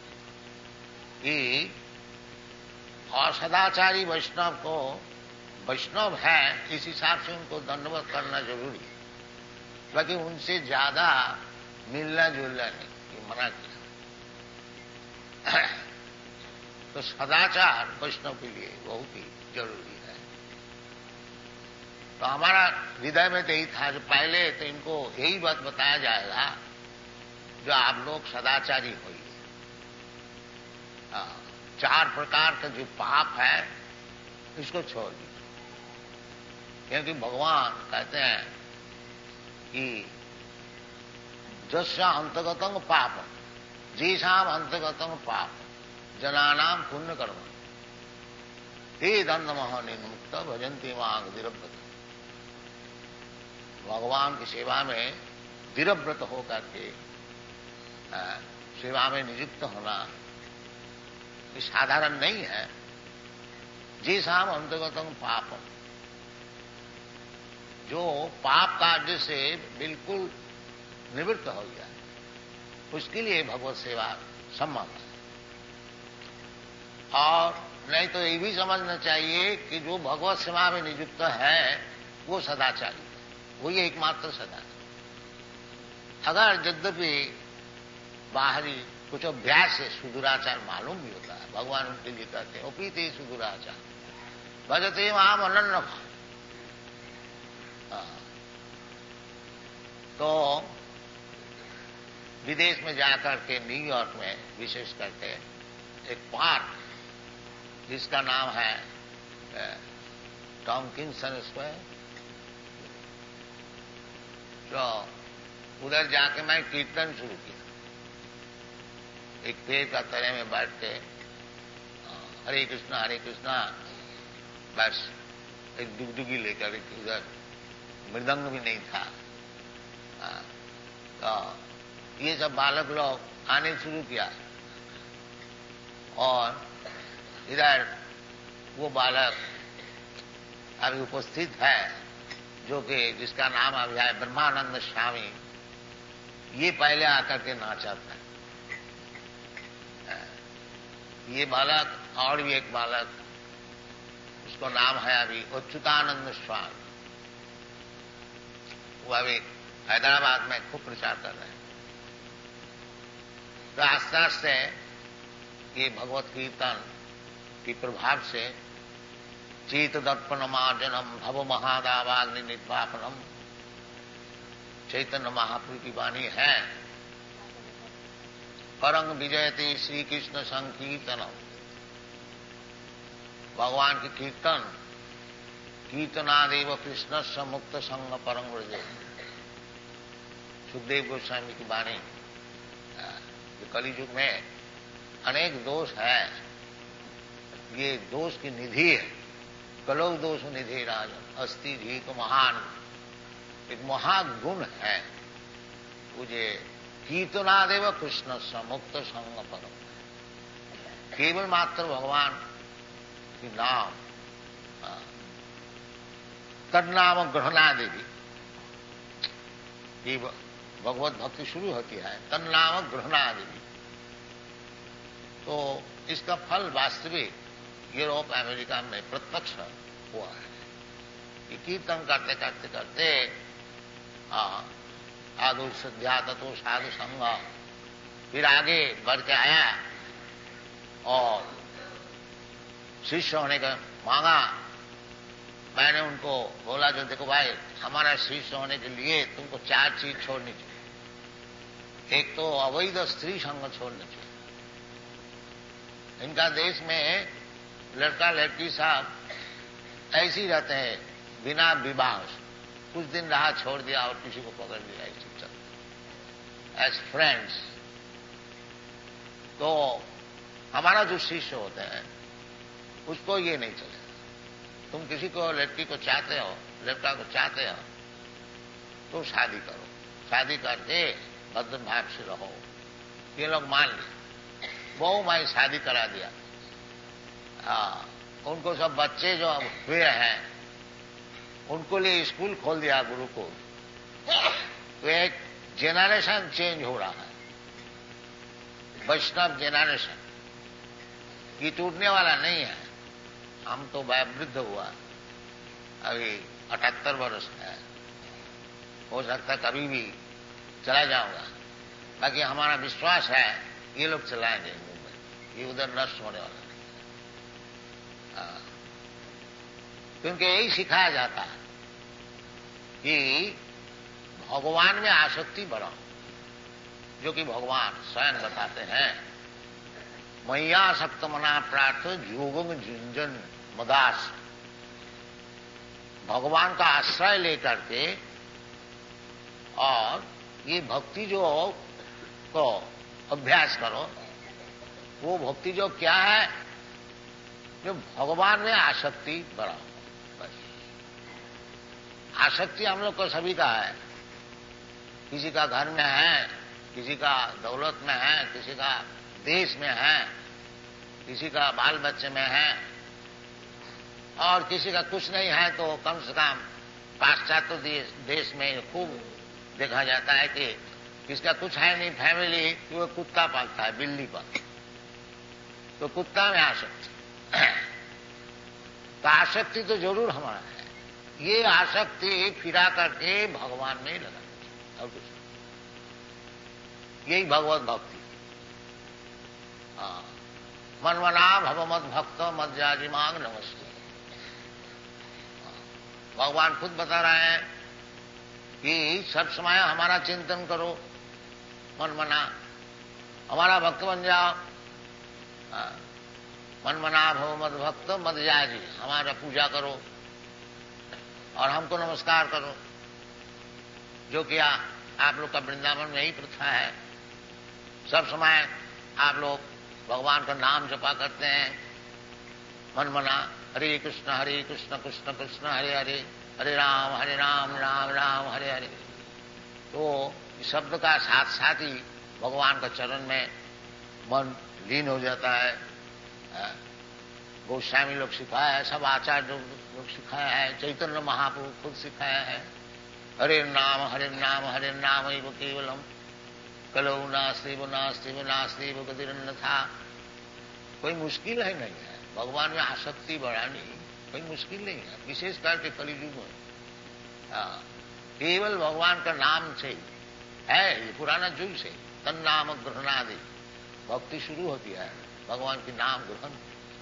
कि असदाचारी वैष्णव को वैष्णव है इस हिसाब से उनको दंडवत करना जरूरी है, बाकी उनसे ज्यादा मिलना जुलना नहीं, ये मना किया। तो सदाचार वैष्णव के लिए बहुत ही जरूरी है। तो हमारा हृदय में तो यही था जो पहले तो इनको यही बात बताया जाएगा जो आप लोग सदाचारी होइए। चार प्रकार का जो पाप है इसको छोड़ दीजिए, क्योंकि भगवान कहते हैं कि जस्या अंतगतंग पाप जीसाम अंतगतंग पाप जनानाम पुण्य कर्म हे दंड महानिर्मुक्त भजंती मांग धीरव्रत। भगवान की सेवा में धीरव्रत होकर के सेवा में नियुक्त होना ये साधारण नहीं है। जीसाम अंतगतंग पाप, जो पाप कार्य से बिल्कुल निवृत्त हो गया उसके लिए भगवत सेवा संभव है। और नहीं तो ये भी समझना चाहिए कि जो भगवत सेवा में नियुक्त है वो सदाचारी है, वही एकमात्र सदाचार। अगर यद्यपि बाहरी कुछ अभ्यास से सुदुराचार मालूम भी होता है, भगवान उनके लिए कहते हैं उपीते सुदुराचार भजते माम अनन्य। तो विदेश में जाकर के न्यूयॉर्क में विशेष करके एक पार्क जिसका नाम है टॉमकिंसन स्क्वायर, तो उधर जाके मैं कीर्तन शुरू किया। एक पेड़ का तले में बैठ के हरे कृष्णा हरे कृष्णा, बस एक डुगडुगी लेकर उधर मृदंग भी नहीं था। तो ये सब बालक लोग आने शुरू किया और इधर वो बालक अभी उपस्थित है जो कि जिसका नाम अभी है ब्रह्मानंद स्वामी, ये पहले आकर के नाचा था। ये बालक और भी एक बालक, उसको नाम है अभी अच्युतानंद स्वामी, वो अभी हैदराबाद में खूब प्रचार कर रहे हैं। तो आस्ते आस्ते ये भगवत कीर्तन के प्रभाव से चेत दर्पण मार्जनम भव महादावाग्नि निर्वापनम, चैतन्य महाप्रभु की वाणी है। परंग विजयते श्री कृष्ण संकीर्तनम, भगवान के कीर्तन कीर्तनादेव कृष्ण से मुक्त संग परंग व्रजे। सुखदेव गोस्वामी की वाणी, कलियुग में अनेक दोष है, ये दोष की निधि है। कलौ दोष निधि राजन अस्ति धीक महान, एक महागुण है मुझे कीर्तनादेव कृष्ण से मुक्त संग परम। केवल मात्र भगवान की नाम, तन्नाम ग्रहणादेवी, ये भगवत भक्ति शुरू होती है तन्नाम ग्रहणादेवी। तो इसका फल वास्तविक यूरोप अमेरिका में प्रत्यक्ष हुआ है कि कीर्तन करते करते करते आदो श्रद्धा तत्व साधु संग, फिर आगे बढ़ के आया और शिष्य होने का मांगा। मैंने उनको बोला जो देखो भाई, हमारा शिष्य होने के लिए तुमको चार चीज छोड़नी चाहिए। एक तो अवैध स्त्री संग छोड़ना चाहिए। इनका देश में लड़का लड़की साहब ऐसे ही रहते हैं बिना विवाह से, कुछ दिन रहा छोड़ दिया और किसी को पकड़ लिया, ऐसे चलते एज फ्रेंड्स। तो हमारा जो शिष्य होते हैं उसको ये नहीं चलेगा। तुम किसी को लड़की को चाहते हो, लड़का को चाहते हो तो शादी करो, शादी करके भद्र भाव से रहो। ये लोग मान लिए, बहु माई शादी करा दिया। हाँ, उनको सब बच्चे जो हुए हैं उनको लिए स्कूल खोल दिया, गुरुकुल। तो एक जेनरेशन चेंज हो रहा है, वैष्णव जेनरेशन। ये टूटने वाला नहीं है। हम तो वयोवृद्ध हुआ, अभी अठहत्तर वर्ष है, हो सकता कभी भी चला जाऊंगा। बाकी हमारा विश्वास है ये लोग चलाएंगे मूवमेंट, ये उधर नष्ट होने वाला नहीं है। क्योंकि यही सिखाया जाता है कि भगवान में आसक्ति बढ़ाओ, जो कि भगवान स्वयं बताते हैं, मैया सक्त मना प्रार्थ योगम झुंझन मदास। भगवान का आश्रय लेकर के और ये भक्ति जो को अभ्यास करो, वो भक्ति जो क्या है, जो भगवान में आसक्ति बढ़ाओ। बस आसक्ति हम लोग को सभी का है। किसी का घर में है, किसी का दौलत में है, किसी का देश में है, किसी का बाल बच्चे में है, और किसी का कुछ नहीं है तो कम से कम पाश्चात्य देश, देश में खूब देखा जाता है कि किसका कुछ है नहीं फैमिली, तो वो कुत्ता पालता है, बिल्ली पालता है, तो कुत्ता में आसक्ति। तो आसक्ति तो जरूर हमारा है। ये आसक्ति फिरा करके भगवान में ही लगा और कुछ, यही भगवत भक्ति। मनमना भव मद भक्त मद जाजी मांग नमस्ते। भगवान खुद बता रहे हैं कि सब समय हमारा चिंतन करो, मनमना हमारा भक्त बन जाओ। मनमना भव मद भक्त मद जाजी, हमारा पूजा करो और हमको नमस्कार करो, जो कि आप लोग का वृंदावन में यही प्रथा है। सब समय आप लोग भगवान का नाम जपा करते हैं, मनमना हरे कृष्ण हरे कृष्ण कृष्ण कृष्ण हरे हरे, हरे राम हरे राम राम राम हरे हरे। तो इस शब्द का साथ साथ ही भगवान का चरण में मन लीन हो जाता है। गोस्वामी लोग सिखाया है, सब आचार्य लोग सिखाया है, चैतन्य महाप्रभु खुद सिखाया है। हरे नाम हरे नाम हरे नाम एव केवलम कलौ नास्ति नास्ति नास्ति गतिरन्यथा। कोई मुश्किल है नहीं है भगवान में आसक्ति बढ़ानी, कोई मुश्किल नहीं है, विशेष करके कलियुग में। केवल भगवान का नाम से है, ये पुराना युग से तन नाम ग्रहणादि भक्ति शुरू होती है, भगवान के नाम ग्रहण।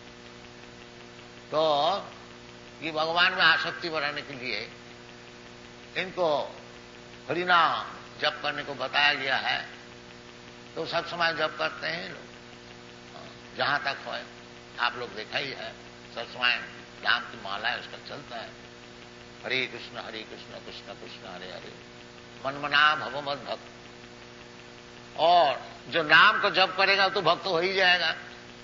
तो ये भगवान में आसक्ति बढ़ाने के लिए इनको हरिनाम जप करने को बताया गया है। तो सब समय जप करते हैं लोग, जहां तक हो आप लोग देखा ही है, सब समय नाम की माला है उसका चलता है, हरे कृष्ण हरे कृष्ण कृष्ण कृष्ण हरे हरे, मनमना भव मद भक्त। और जो नाम को जप करेगा तो भक्त हो ही जाएगा।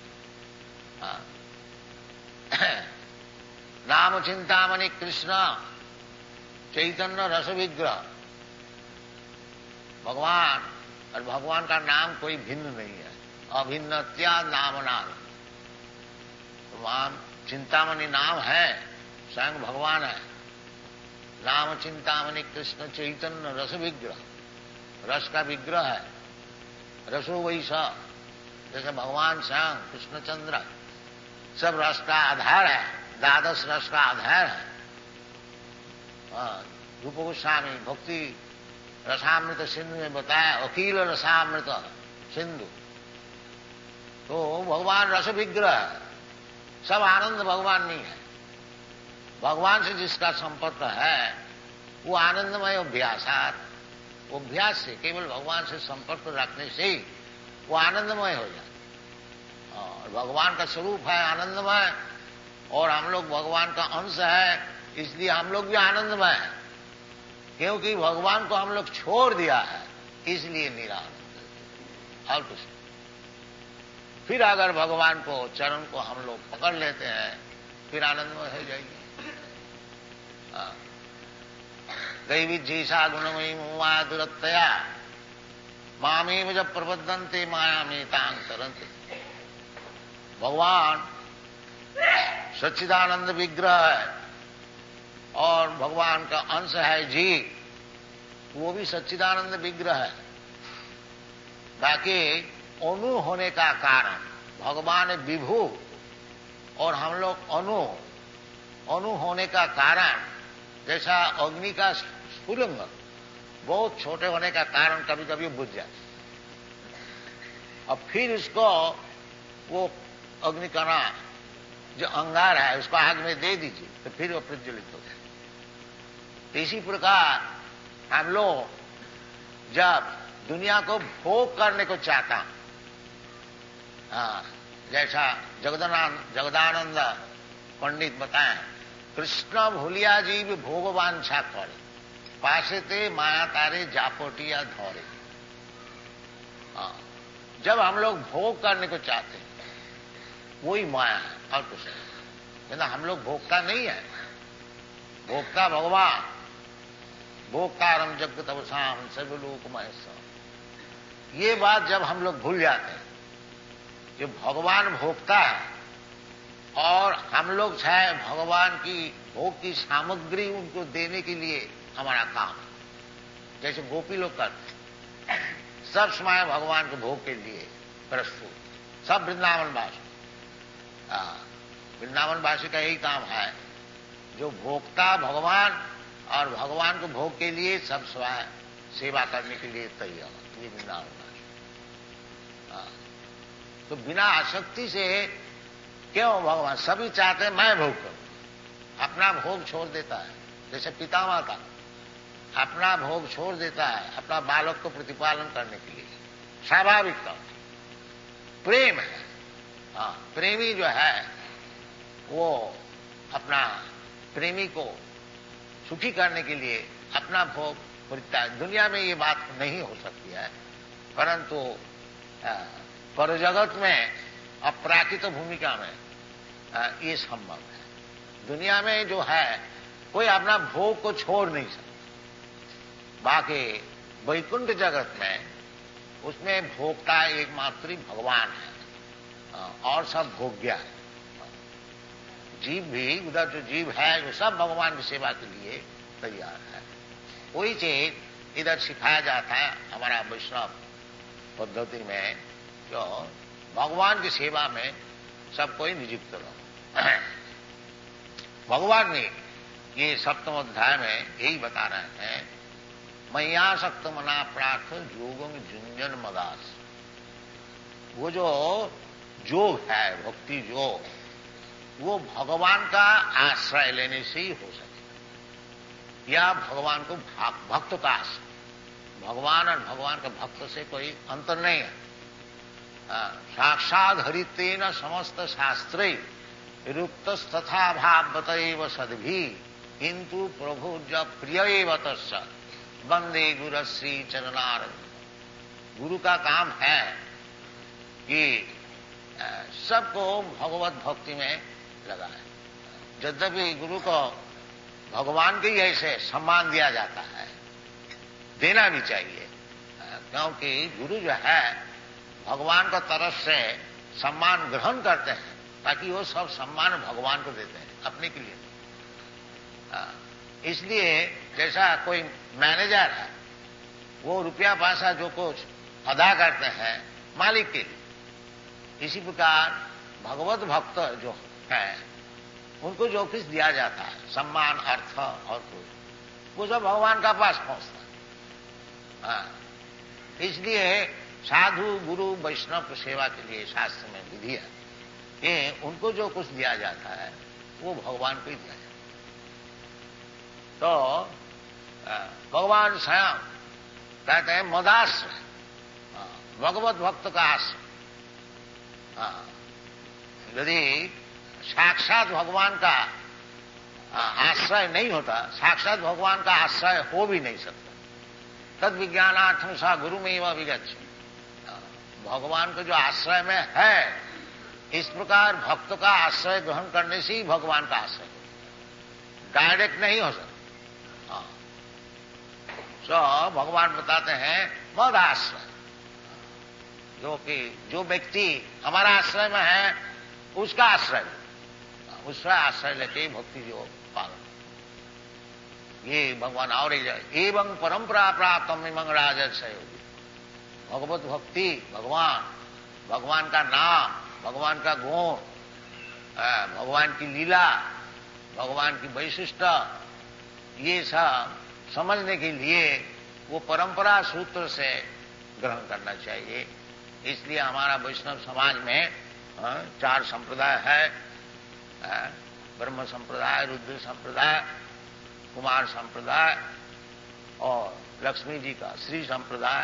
नाम चिंतामणि कृष्ण चैतन्य रस विग्रह। भगवान और भगवान का नाम कोई भिन्न नहीं है, अभिन्नत्या नाम नाम। भगवान चिंतामणि नाम है, स्वयं भगवान है। नाम चिंतामणि कृष्ण चैतन्य रस विग्रह, रस का विग्रह है। रसो वैसा, जैसे भगवान स्वयं कृष्णचंद्र सब रस का आधार है, द्वादश रस का आधार है। रूप गोस्वामी भक्ति रसामृत सिंधु में बताया, अखिल रसामृत सिंधु। तो भगवान रस विग्रह है, सब आनंद भगवान नहीं है। भगवान से जिसका संपर्क है वो आनंदमय अभ्यासार, वो अभ्यास से केवल भगवान से संपर्क रखने से ही वो आनंदमय हो जाता। और भगवान का स्वरूप है आनंदमय, और हम लोग भगवान का अंश है, इसलिए हम लोग भी आनंदमय हैं। क्योंकि भगवान को हम लोग छोड़ दिया है, इसलिए निरानंद। और कुछ फिर अगर भगवान को चरण को हम लोग पकड़ लेते हैं, फिर आनंदमय हो जाएगी। दैवी जीसा गुणमयी मुआ दुरत्तया मामेव जब प्रबद्धन्ते माया में तांग तरंते। भगवान सच्चिदानंद विग्रह है और भगवान का अंश है जीव, वो भी सच्चिदानंद विग्रह है। बाकी अणु होने का कारण, भगवान विभु और हम लोग अणु अणु होने का कारण, जैसा अग्नि का स्फुलिंग बहुत छोटे होने का कारण कभी कभी बुझ जाए, अब फिर इसको वो अग्निकणा जो अंगार है उसको आग में दे दीजिए तो फिर वो प्रज्वलित हो जाए। इसी प्रकार हम लोग जब दुनिया को भोग करने को चाहता हूं, हाँ, जैसा जगदानंद जगदानंद पंडित बताए, कृष्ण भूलिया जीव भोग वांछा करे, पासे ते माया तारे जापोटिया धौरे। हाँ, जब हम लोग भोग करने को चाहते हैं वही माया है और कुछ नहीं। लेकिन हम लोग भोगता नहीं है, भोगता भगवान। भोक्तारम जग तपसाम सर्वलोक महेश्वर। ये बात जब हम लोग भूल जाते हैं कि भगवान भोगता है और हम लोग चाहे भगवान की भोग की सामग्री उनको देने के लिए हमारा काम, जैसे गोपी लोग करते हैं, सब समय भगवान के भोग के लिए प्रस्तुत, सब वृंदावन वासी। वृंदावन वासी का यही काम है, जो भोक्ता भगवान और भगवान को भोग के लिए सब स्वयं सेवा करने के लिए तैयार, ये वृंदावन वासी। तो बिना आसक्ति से क्यों भगवान सभी चाहते हैं मैं भोग करूं, अपना भोग छोड़ देता है। जैसे पिता माता अपना भोग छोड़ देता है अपना बालक को प्रतिपालन करने के लिए, स्वाभाविकता प्रेम है। हाँ, प्रेमी जो है वो अपना प्रेमी को सुखी करने के लिए अपना भोग परित्याग। दुनिया में ये बात नहीं हो सकती है, परंतु पर जगत में अपराकृत भूमिका में ये संभव है। दुनिया में जो है कोई अपना भोग को छोड़ नहीं सकता। बाकी वैकुंठ जगत में उसमें भोक्ता एकमात्र भगवान है और सब भोग्य है। जीव भी, उधर जो जीव है वो सब भगवान की सेवा के लिए तैयार है। वही चीज इधर सिखाया जाता है हमारा वैष्णव पद्धति में, जो भगवान की सेवा में सब कोई नियुक्त रहो। भगवान ने ये सप्तम अध्याय में यही बता रहे हैं, मैया सक्त मना प्रार्थ योगम जुंजन मदास। वो जो योग है, भक्ति योग, वो भगवान का आश्रय लेने से ही हो सके, या भगवान को भक्त का आश्रय। भगवान और भगवान का भक्त से कोई अंतर नहीं है। साक्षात हरितेन समस्त शास्त्रे रुक्तस्तथा भावतैव सद्भि किंतु प्रभु जब प्रिय तस्य वंदे गुरु श्री चरणारविंद। गुरु का काम है कि सबको भगवत भक्ति में लगाए। यद्यपि गुरु को भगवान के ही ऐसे सम्मान दिया जाता है, देना भी चाहिए, क्योंकि गुरु जो है भगवान का तरफ से सम्मान ग्रहण करते हैं, ताकि वो सब सम्मान भगवान को देते हैं, अपने के लिए। इसलिए जैसा कोई मैनेजर है, वो रुपया पैसा जो कुछ अदा करते हैं मालिक के लिए, इसी प्रकार भगवत भक्त जो है उनको जो कुछ दिया जाता है, सम्मान, अर्थ और कुछ, वो सब भगवान का पास पहुंचता है। इसलिए साधु गुरु वैष्णव की सेवा के लिए शास्त्र में विधि है कि उनको जो कुछ दिया जाता है वो भगवान को ही दिया जाता है। तो भगवान स्वयं कहते हैं मदाश्रय, भगवत भक्त का आश्रय। यदि साक्षात भगवान का आश्रय नहीं होता, साक्षात भगवान का आश्रय हो भी नहीं सकता। तद विज्ञानार्थम सा गुरु में वह विगच्छ, भगवान को जो आश्रय में है, इस प्रकार भक्त का आश्रय ग्रहण करने से ही भगवान का आश्रय हो, डायरेक्ट नहीं हो सकता। हाँ, तो भगवान बताते हैं मद आश्रय, जो कि जो व्यक्ति हमारा आश्रय में है उसका आश्रय, उसका आश्रय लेके भक्ति जो पालन, ये भगवान और ही जाए। एवं परंपरा प्राप्त इमं राजर्षय, भगवत भक्ति, भगवान भगवान का नाम, भगवान का गुण, भगवान की लीला, भगवान की वैशिष्ट, ये सब समझने के लिए वो परंपरा सूत्र से ग्रहण करना चाहिए। इसलिए हमारा वैष्णव समाज में चार संप्रदाय है, ब्रह्म संप्रदाय, रुद्र संप्रदाय, कुमार संप्रदाय और लक्ष्मी जी का श्री संप्रदाय।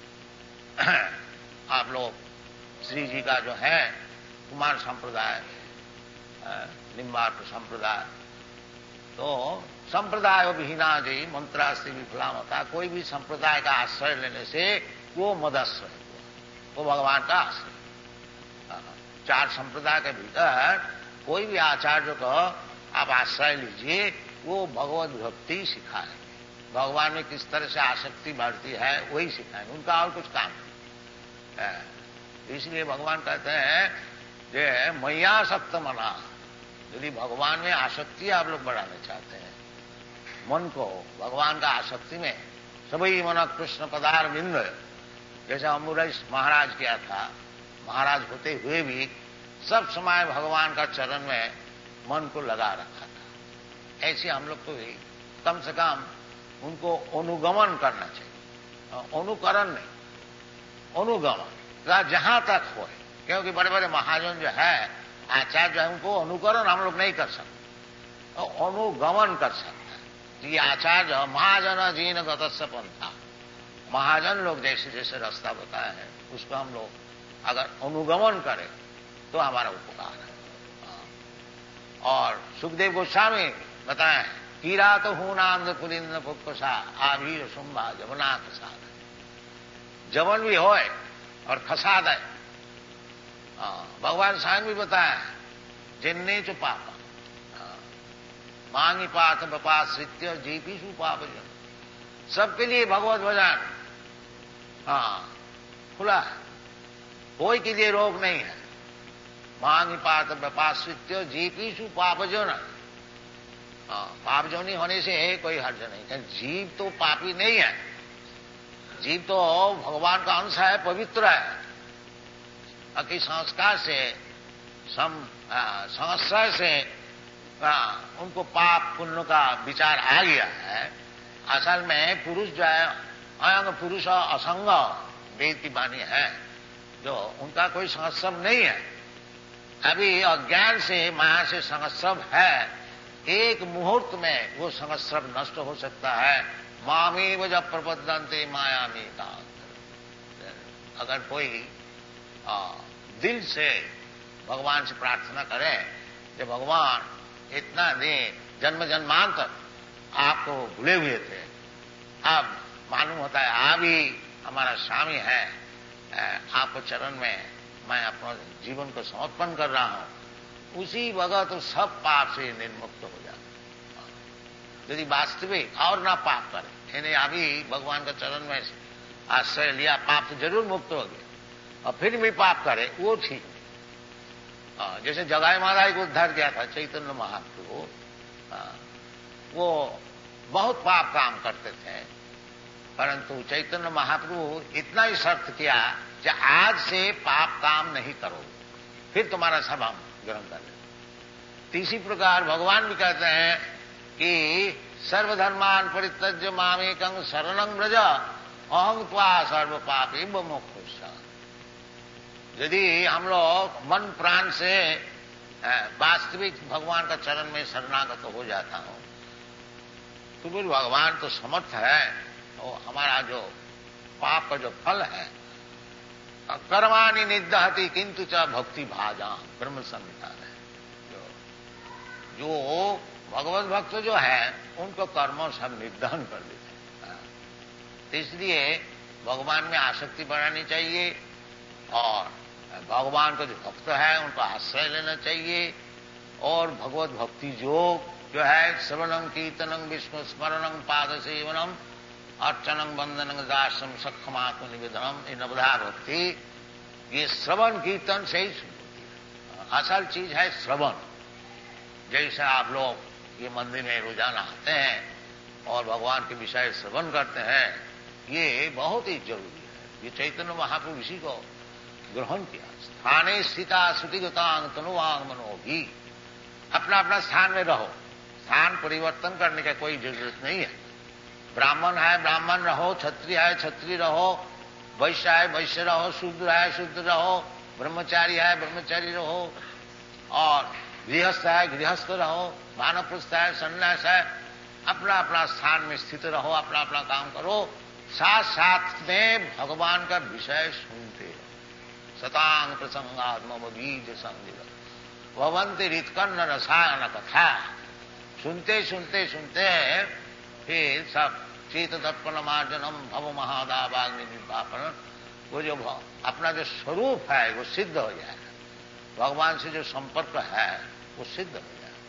आप लोग श्री जी का जो है कुमार संप्रदाय, निम्बार्क संप्रदाय, तो संप्रदाय विहीना जी मंत्रास्ति विफलामता, कोई भी संप्रदाय का आश्रय लेने से वो मदाश्रय, वो भगवान का आश्रय। चार संप्रदाय के भीतर कोई भी आचार्य को आप आश्रय लीजिए, वो भगवत भक्ति सिखाएंगे, भगवान में किस तरह से आसक्ति बढ़ती है वही सिखाएंगे, उनका और कुछ काम नहीं। इसलिए भगवान कहते हैं जे मैया सक्त मना, यदि भगवान में आसक्ति आप लोग बढ़ाना चाहते हैं, मन को भगवान का आसक्ति में, सभी मन कृष्ण पदार बिंद, जैसे अम्बुरेश महाराज किया था, महाराज होते हुए भी सब समय भगवान का चरण में मन को लगा रखा था। ऐसे हम लोग को भी कम से कम उनको अनुगमन करना चाहिए, अनुकरण नहीं, अनुगमन जहां तक हो, क्योंकि बड़े बड़े महाजन जो है, आचार्य जो है, उनको अनुकरण हम लोग नहीं कर सकते, तो अनुगमन कर सकते हैं। ये आचार्य महाजन जीन गतस्य पंथा, महाजन लोग जैसे जैसे रास्ता बताए हैं उसको हम लोग अगर अनुगमन करें तो हमारा उपकार है। और सुखदेव गोस्वामी बताए, किरात हूनांद पुलिंद पुष्पसा आभीर शुंभा जमुना खसाद, जवन भी होए और खसाद है। भगवान स्वयं भी बताया, जिन्ने चो पापा मांगी पात बपाश्रित्य जीपीसु पाप जन, सबके लिए भगवत भजन हाँ खुला है, कोई के लिए रोग नहीं है। मांगी पात बपाश्रित्य जीपीसु पापजन, पापजनी होने से कोई हर्ज नहीं, जीव तो पापी नहीं है, जीव तो भगवान का अंश है, पवित्र है। बाकी संस्कार से सम संस्कार से आ, उनको पाप पुण्य का विचार आ गया है। असल में पुरुष जो है, अयंग पुरुष असंग वेद की वाणी है, जो उनका कोई संस्कृत नहीं है। अभी अज्ञान से माया से संस्कृत है, एक मुहूर्त में वो संस्कृत नष्ट हो सकता है। मामी वज प्रबद्धंते माया में, अगर कोई आ, दिल से भगवान से प्रार्थना करे कि भगवान इतना दिन जन्म जन्मांतर आपको भूले हुए थे, अब मालूम होता है आप ही हमारा स्वामी है, आपको चरण में मैं अपना जीवन को समर्पण कर रहा हूं, उसी वक्त तो सब पाप से निर्मुक्त हो जाता। यदि वास्तविक और ना पाप करे, यानी अभी भगवान का चरण में आश्रय लिया, पाप से जरूर मुक्त हो गए, और फिर भी पाप करे वो ठीक नहीं। जैसे जगाई मादाई को उद्धार किया था चैतन्य महाप्रभु, वो बहुत पाप काम करते थे, परंतु चैतन्य महाप्रभु इतना ही शर्त किया कि आज से पाप काम नहीं करो, फिर तुम्हारा सब हम ग्रहण कर लेंगे। इसी प्रकार भगवान भी कहते हैं कि सर्वधर्मान परित्यज्य मामेकं शरणं व्रज अहं त्वा सर्व पापी मोक्षयिष्यामि। यदि हम लोग मन प्राण से वास्तविक भगवान का चरण में शरणागत तो हो जाता हूं, तो फिर भगवान तो समर्थ है, और हमारा जो पाप का जो फल है, कर्माणि निदहति किंतु च भक्ति भाजा, ब्रह्म संहिता है, जो जो भगवत भक्त जो है उनको कर्म सब निर्धारण कर देते हैं। तो इसलिए भगवान में आसक्ति बढ़ानी चाहिए और भगवान का जो भक्त है उनको आश्रय लेना चाहिए। और भगवत भक्ति योग जो है श्रवणं कीर्तनं विष्णु स्मरणं पाद सेवनम अर्चनं वंदनं दासम सक्षमात्म निवेदनम, ये नवधा भक्ति, ये श्रवण कीर्तन से ही होती है। असल चीज है श्रवण। जैसे आप लोग ये मंदिर में रोजाना आते हैं और भगवान के विषय श्रवण करते हैं, ये बहुत ही जरूरी है। ये चैतन्य महाप्रभु इसी को ग्रहण किया। स्थाने स्थिता श्रुतिगतांग तनुवांग मनोभी, अपना अपना स्थान में रहो, स्थान परिवर्तन करने का कोई जरूरत नहीं है। ब्राह्मण है ब्राह्मण रहो, क्षत्रिय है क्षत्रिय रहो, वैश्य है वैश्य रहो, शूद्र है शूद्र रहो, ब्रह्मचारी है ब्रह्मचारी रहो, और गृहस्थ है गृहस्थ रहो, वानप्रस्थ है सन्यास है, अपना अपना स्थान में स्थित रहो, अपना अपना काम करो, साथ साथ में भगवान का विषय सुनते रहो। सतांग प्रसंगात्म बीज संगिल भवंती रितकर्ण रसायन कथा, सुनते सुनते सुनते फिर सब चेत दर्पण मार्जनम भव महादावाग्नि निर्वापन, वो जो अपना जो स्वरूप है वो सिद्ध हो जाएगा, भगवान से जो संपर्क है वो सिद्ध हो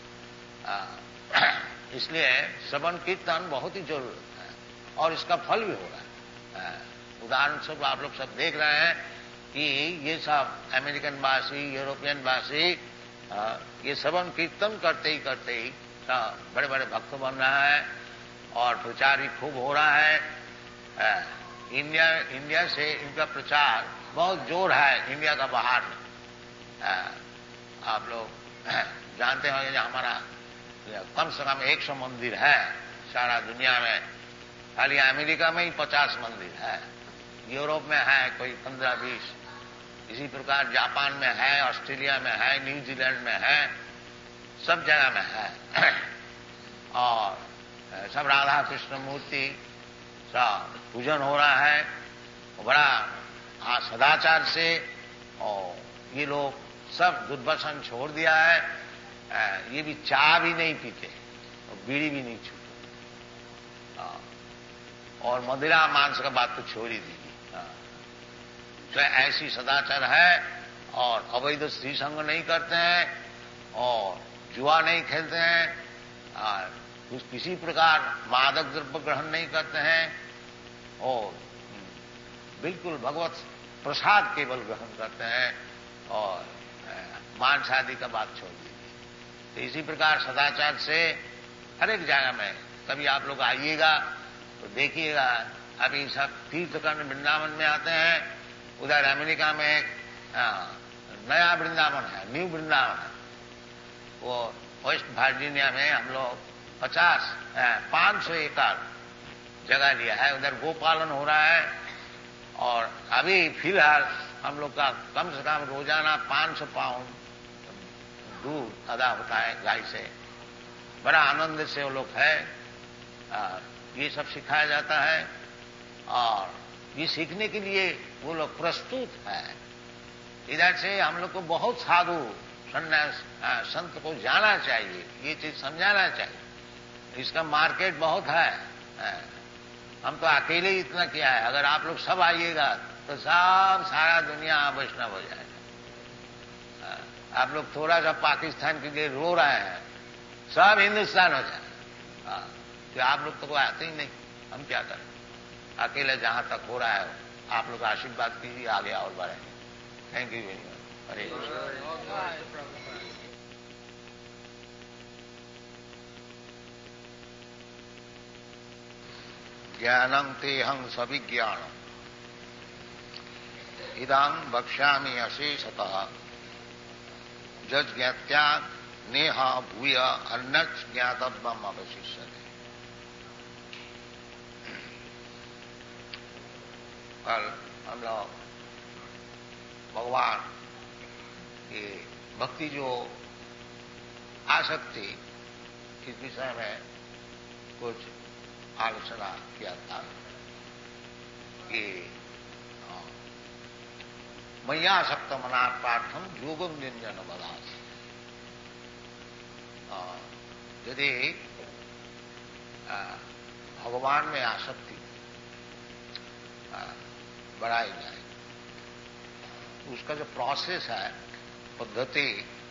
जाएगा। इसलिए श्रवण कीर्तन बहुत ही जरूरत है और इसका फल भी हो रहा है। उदाहरण स्वरूप आप लोग सब देख रहे हैं कि ये सब अमेरिकन वासी यूरोपियन वासी ये श्रवण कीर्तन करते ही करते ही बड़े बड़े भक्त बन रहा है और प्रचार भी खूब हो रहा है। इंडिया इंडिया से इनका प्रचार बहुत जोर है इंडिया का बाहर में। आप लोग जानते होंगे कि हमारा कम से कम एक सौ मंदिर है सारा दुनिया में, खाली अमेरिका में ही पचास मंदिर है, यूरोप में है कोई पंद्रह बीस, इसी प्रकार जापान में है, ऑस्ट्रेलिया में है, न्यूजीलैंड में है, सब जगह में है। और सब राधा कृष्ण मूर्ति सब पूजन हो रहा है बड़ा सदाचार से, और ये लोग सब दुर्व्यसन छोड़ दिया है। ये भी चाय भी नहीं पीते और बीड़ी भी नहीं छूते और मदिरा मांस का बात तो छोड़ ही दीजिए। तो ऐसी सदाचार है और अवैध स्त्री संग नहीं करते हैं और जुआ नहीं खेलते हैं और किसी प्रकार मादक द्रव्य ग्रहण नहीं करते हैं और बिल्कुल भगवत प्रसाद केवल ग्रहण करते हैं और मांस आदि का बात छोड़ दीजिए। तो इसी प्रकार सदाचार से हर एक जगह में कभी आप लोग आइएगा तो देखिएगा। अभी सब तीर्थकर्ण वृंदावन में आते हैं, उधर अमेरिका में एक नया वृंदावन है, न्यू वृंदावन है, वो वेस्ट वर्जीनिया में हम लोग पचास पांच सौ एकड़ जगह लिया है, उधर गोपालन हो रहा है और अभी फिलहाल हम लोग का कम से कम रोजाना पांच सौ पाउंड दूध अदा होता है गाय से। बड़ा आनंद से वो लोग है, ये सब सिखाया जाता है और ये सीखने के लिए वो लोग प्रस्तुत है। इधर से हम लोग को बहुत साधु सन्यास संत को जाना चाहिए, ये चीज समझाना चाहिए। इसका मार्केट बहुत है, हम तो अकेले ही इतना किया है, अगर आप लोग सब आइएगा तो सब सारा दुनिया वैष्णव हो जाएगा। आप लोग थोड़ा सा पाकिस्तान के लिए रो रहे हैं, सब हिंदुस्तान हो जाएगा। तो आप लोग तो कोई आते ही नहीं, हम क्या करें? अकेले जहां तक हो रहा है आप लोग आशीर्वाद कीजिए, आगे और बढ़ेंगे। Thank you very much. Hare Krishna. ज्ञानं तेहं सविज्ञानम् इदं वक्ष्यामि अशेषतः जज्ञात्या नेह भूय अन्यत् ज्ञातव्यम् अवशिष्यते। कल हम लोग भगवान की भक्ति जो आसक्ति इस विषय में कुछ आलोचना किया था कि मय्या सप्त मना पार्थम योगम निंजन बलास। यदि भगवान में आसक्ति बढ़ाई जाए, उसका जो प्रोसेस है, पद्धति,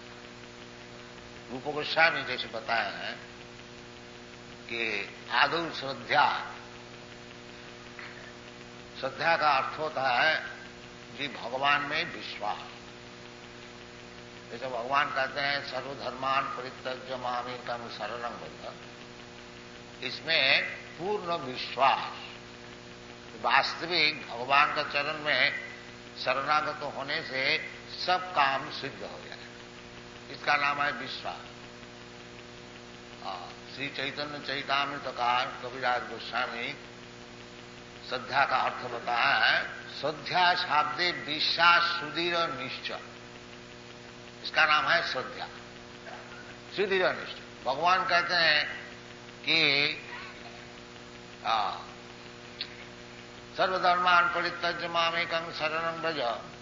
रूप गोस्वामी जैसे बताए हैं कि आदौ श्रद्धा, श्रद्धा का अर्थ होता है जी भगवान में विश्वास। जैसे भगवान कहते हैं सर्वधर्मान परित्यज्य मामेकं शरणं व्रज, इसमें पूर्ण विश्वास, वास्तविक भगवान का चरण में शरणागत होने से सब काम सिद्ध हो जाए, इसका नाम है विश्वास। श्री चैतन्य चैतामृतकार कविराज गोस्वामी श्रद्धा का अर्थ बताया है, श्रद्धा शाब्दे विश्वास सुदृढ़ निश्चय, इसका नाम है श्रद्धा, सुदृढ़ निश्चय। भगवान कहते हैं कि सर्वधर्मान परित्यज्य मामेकं शरणं व्रज,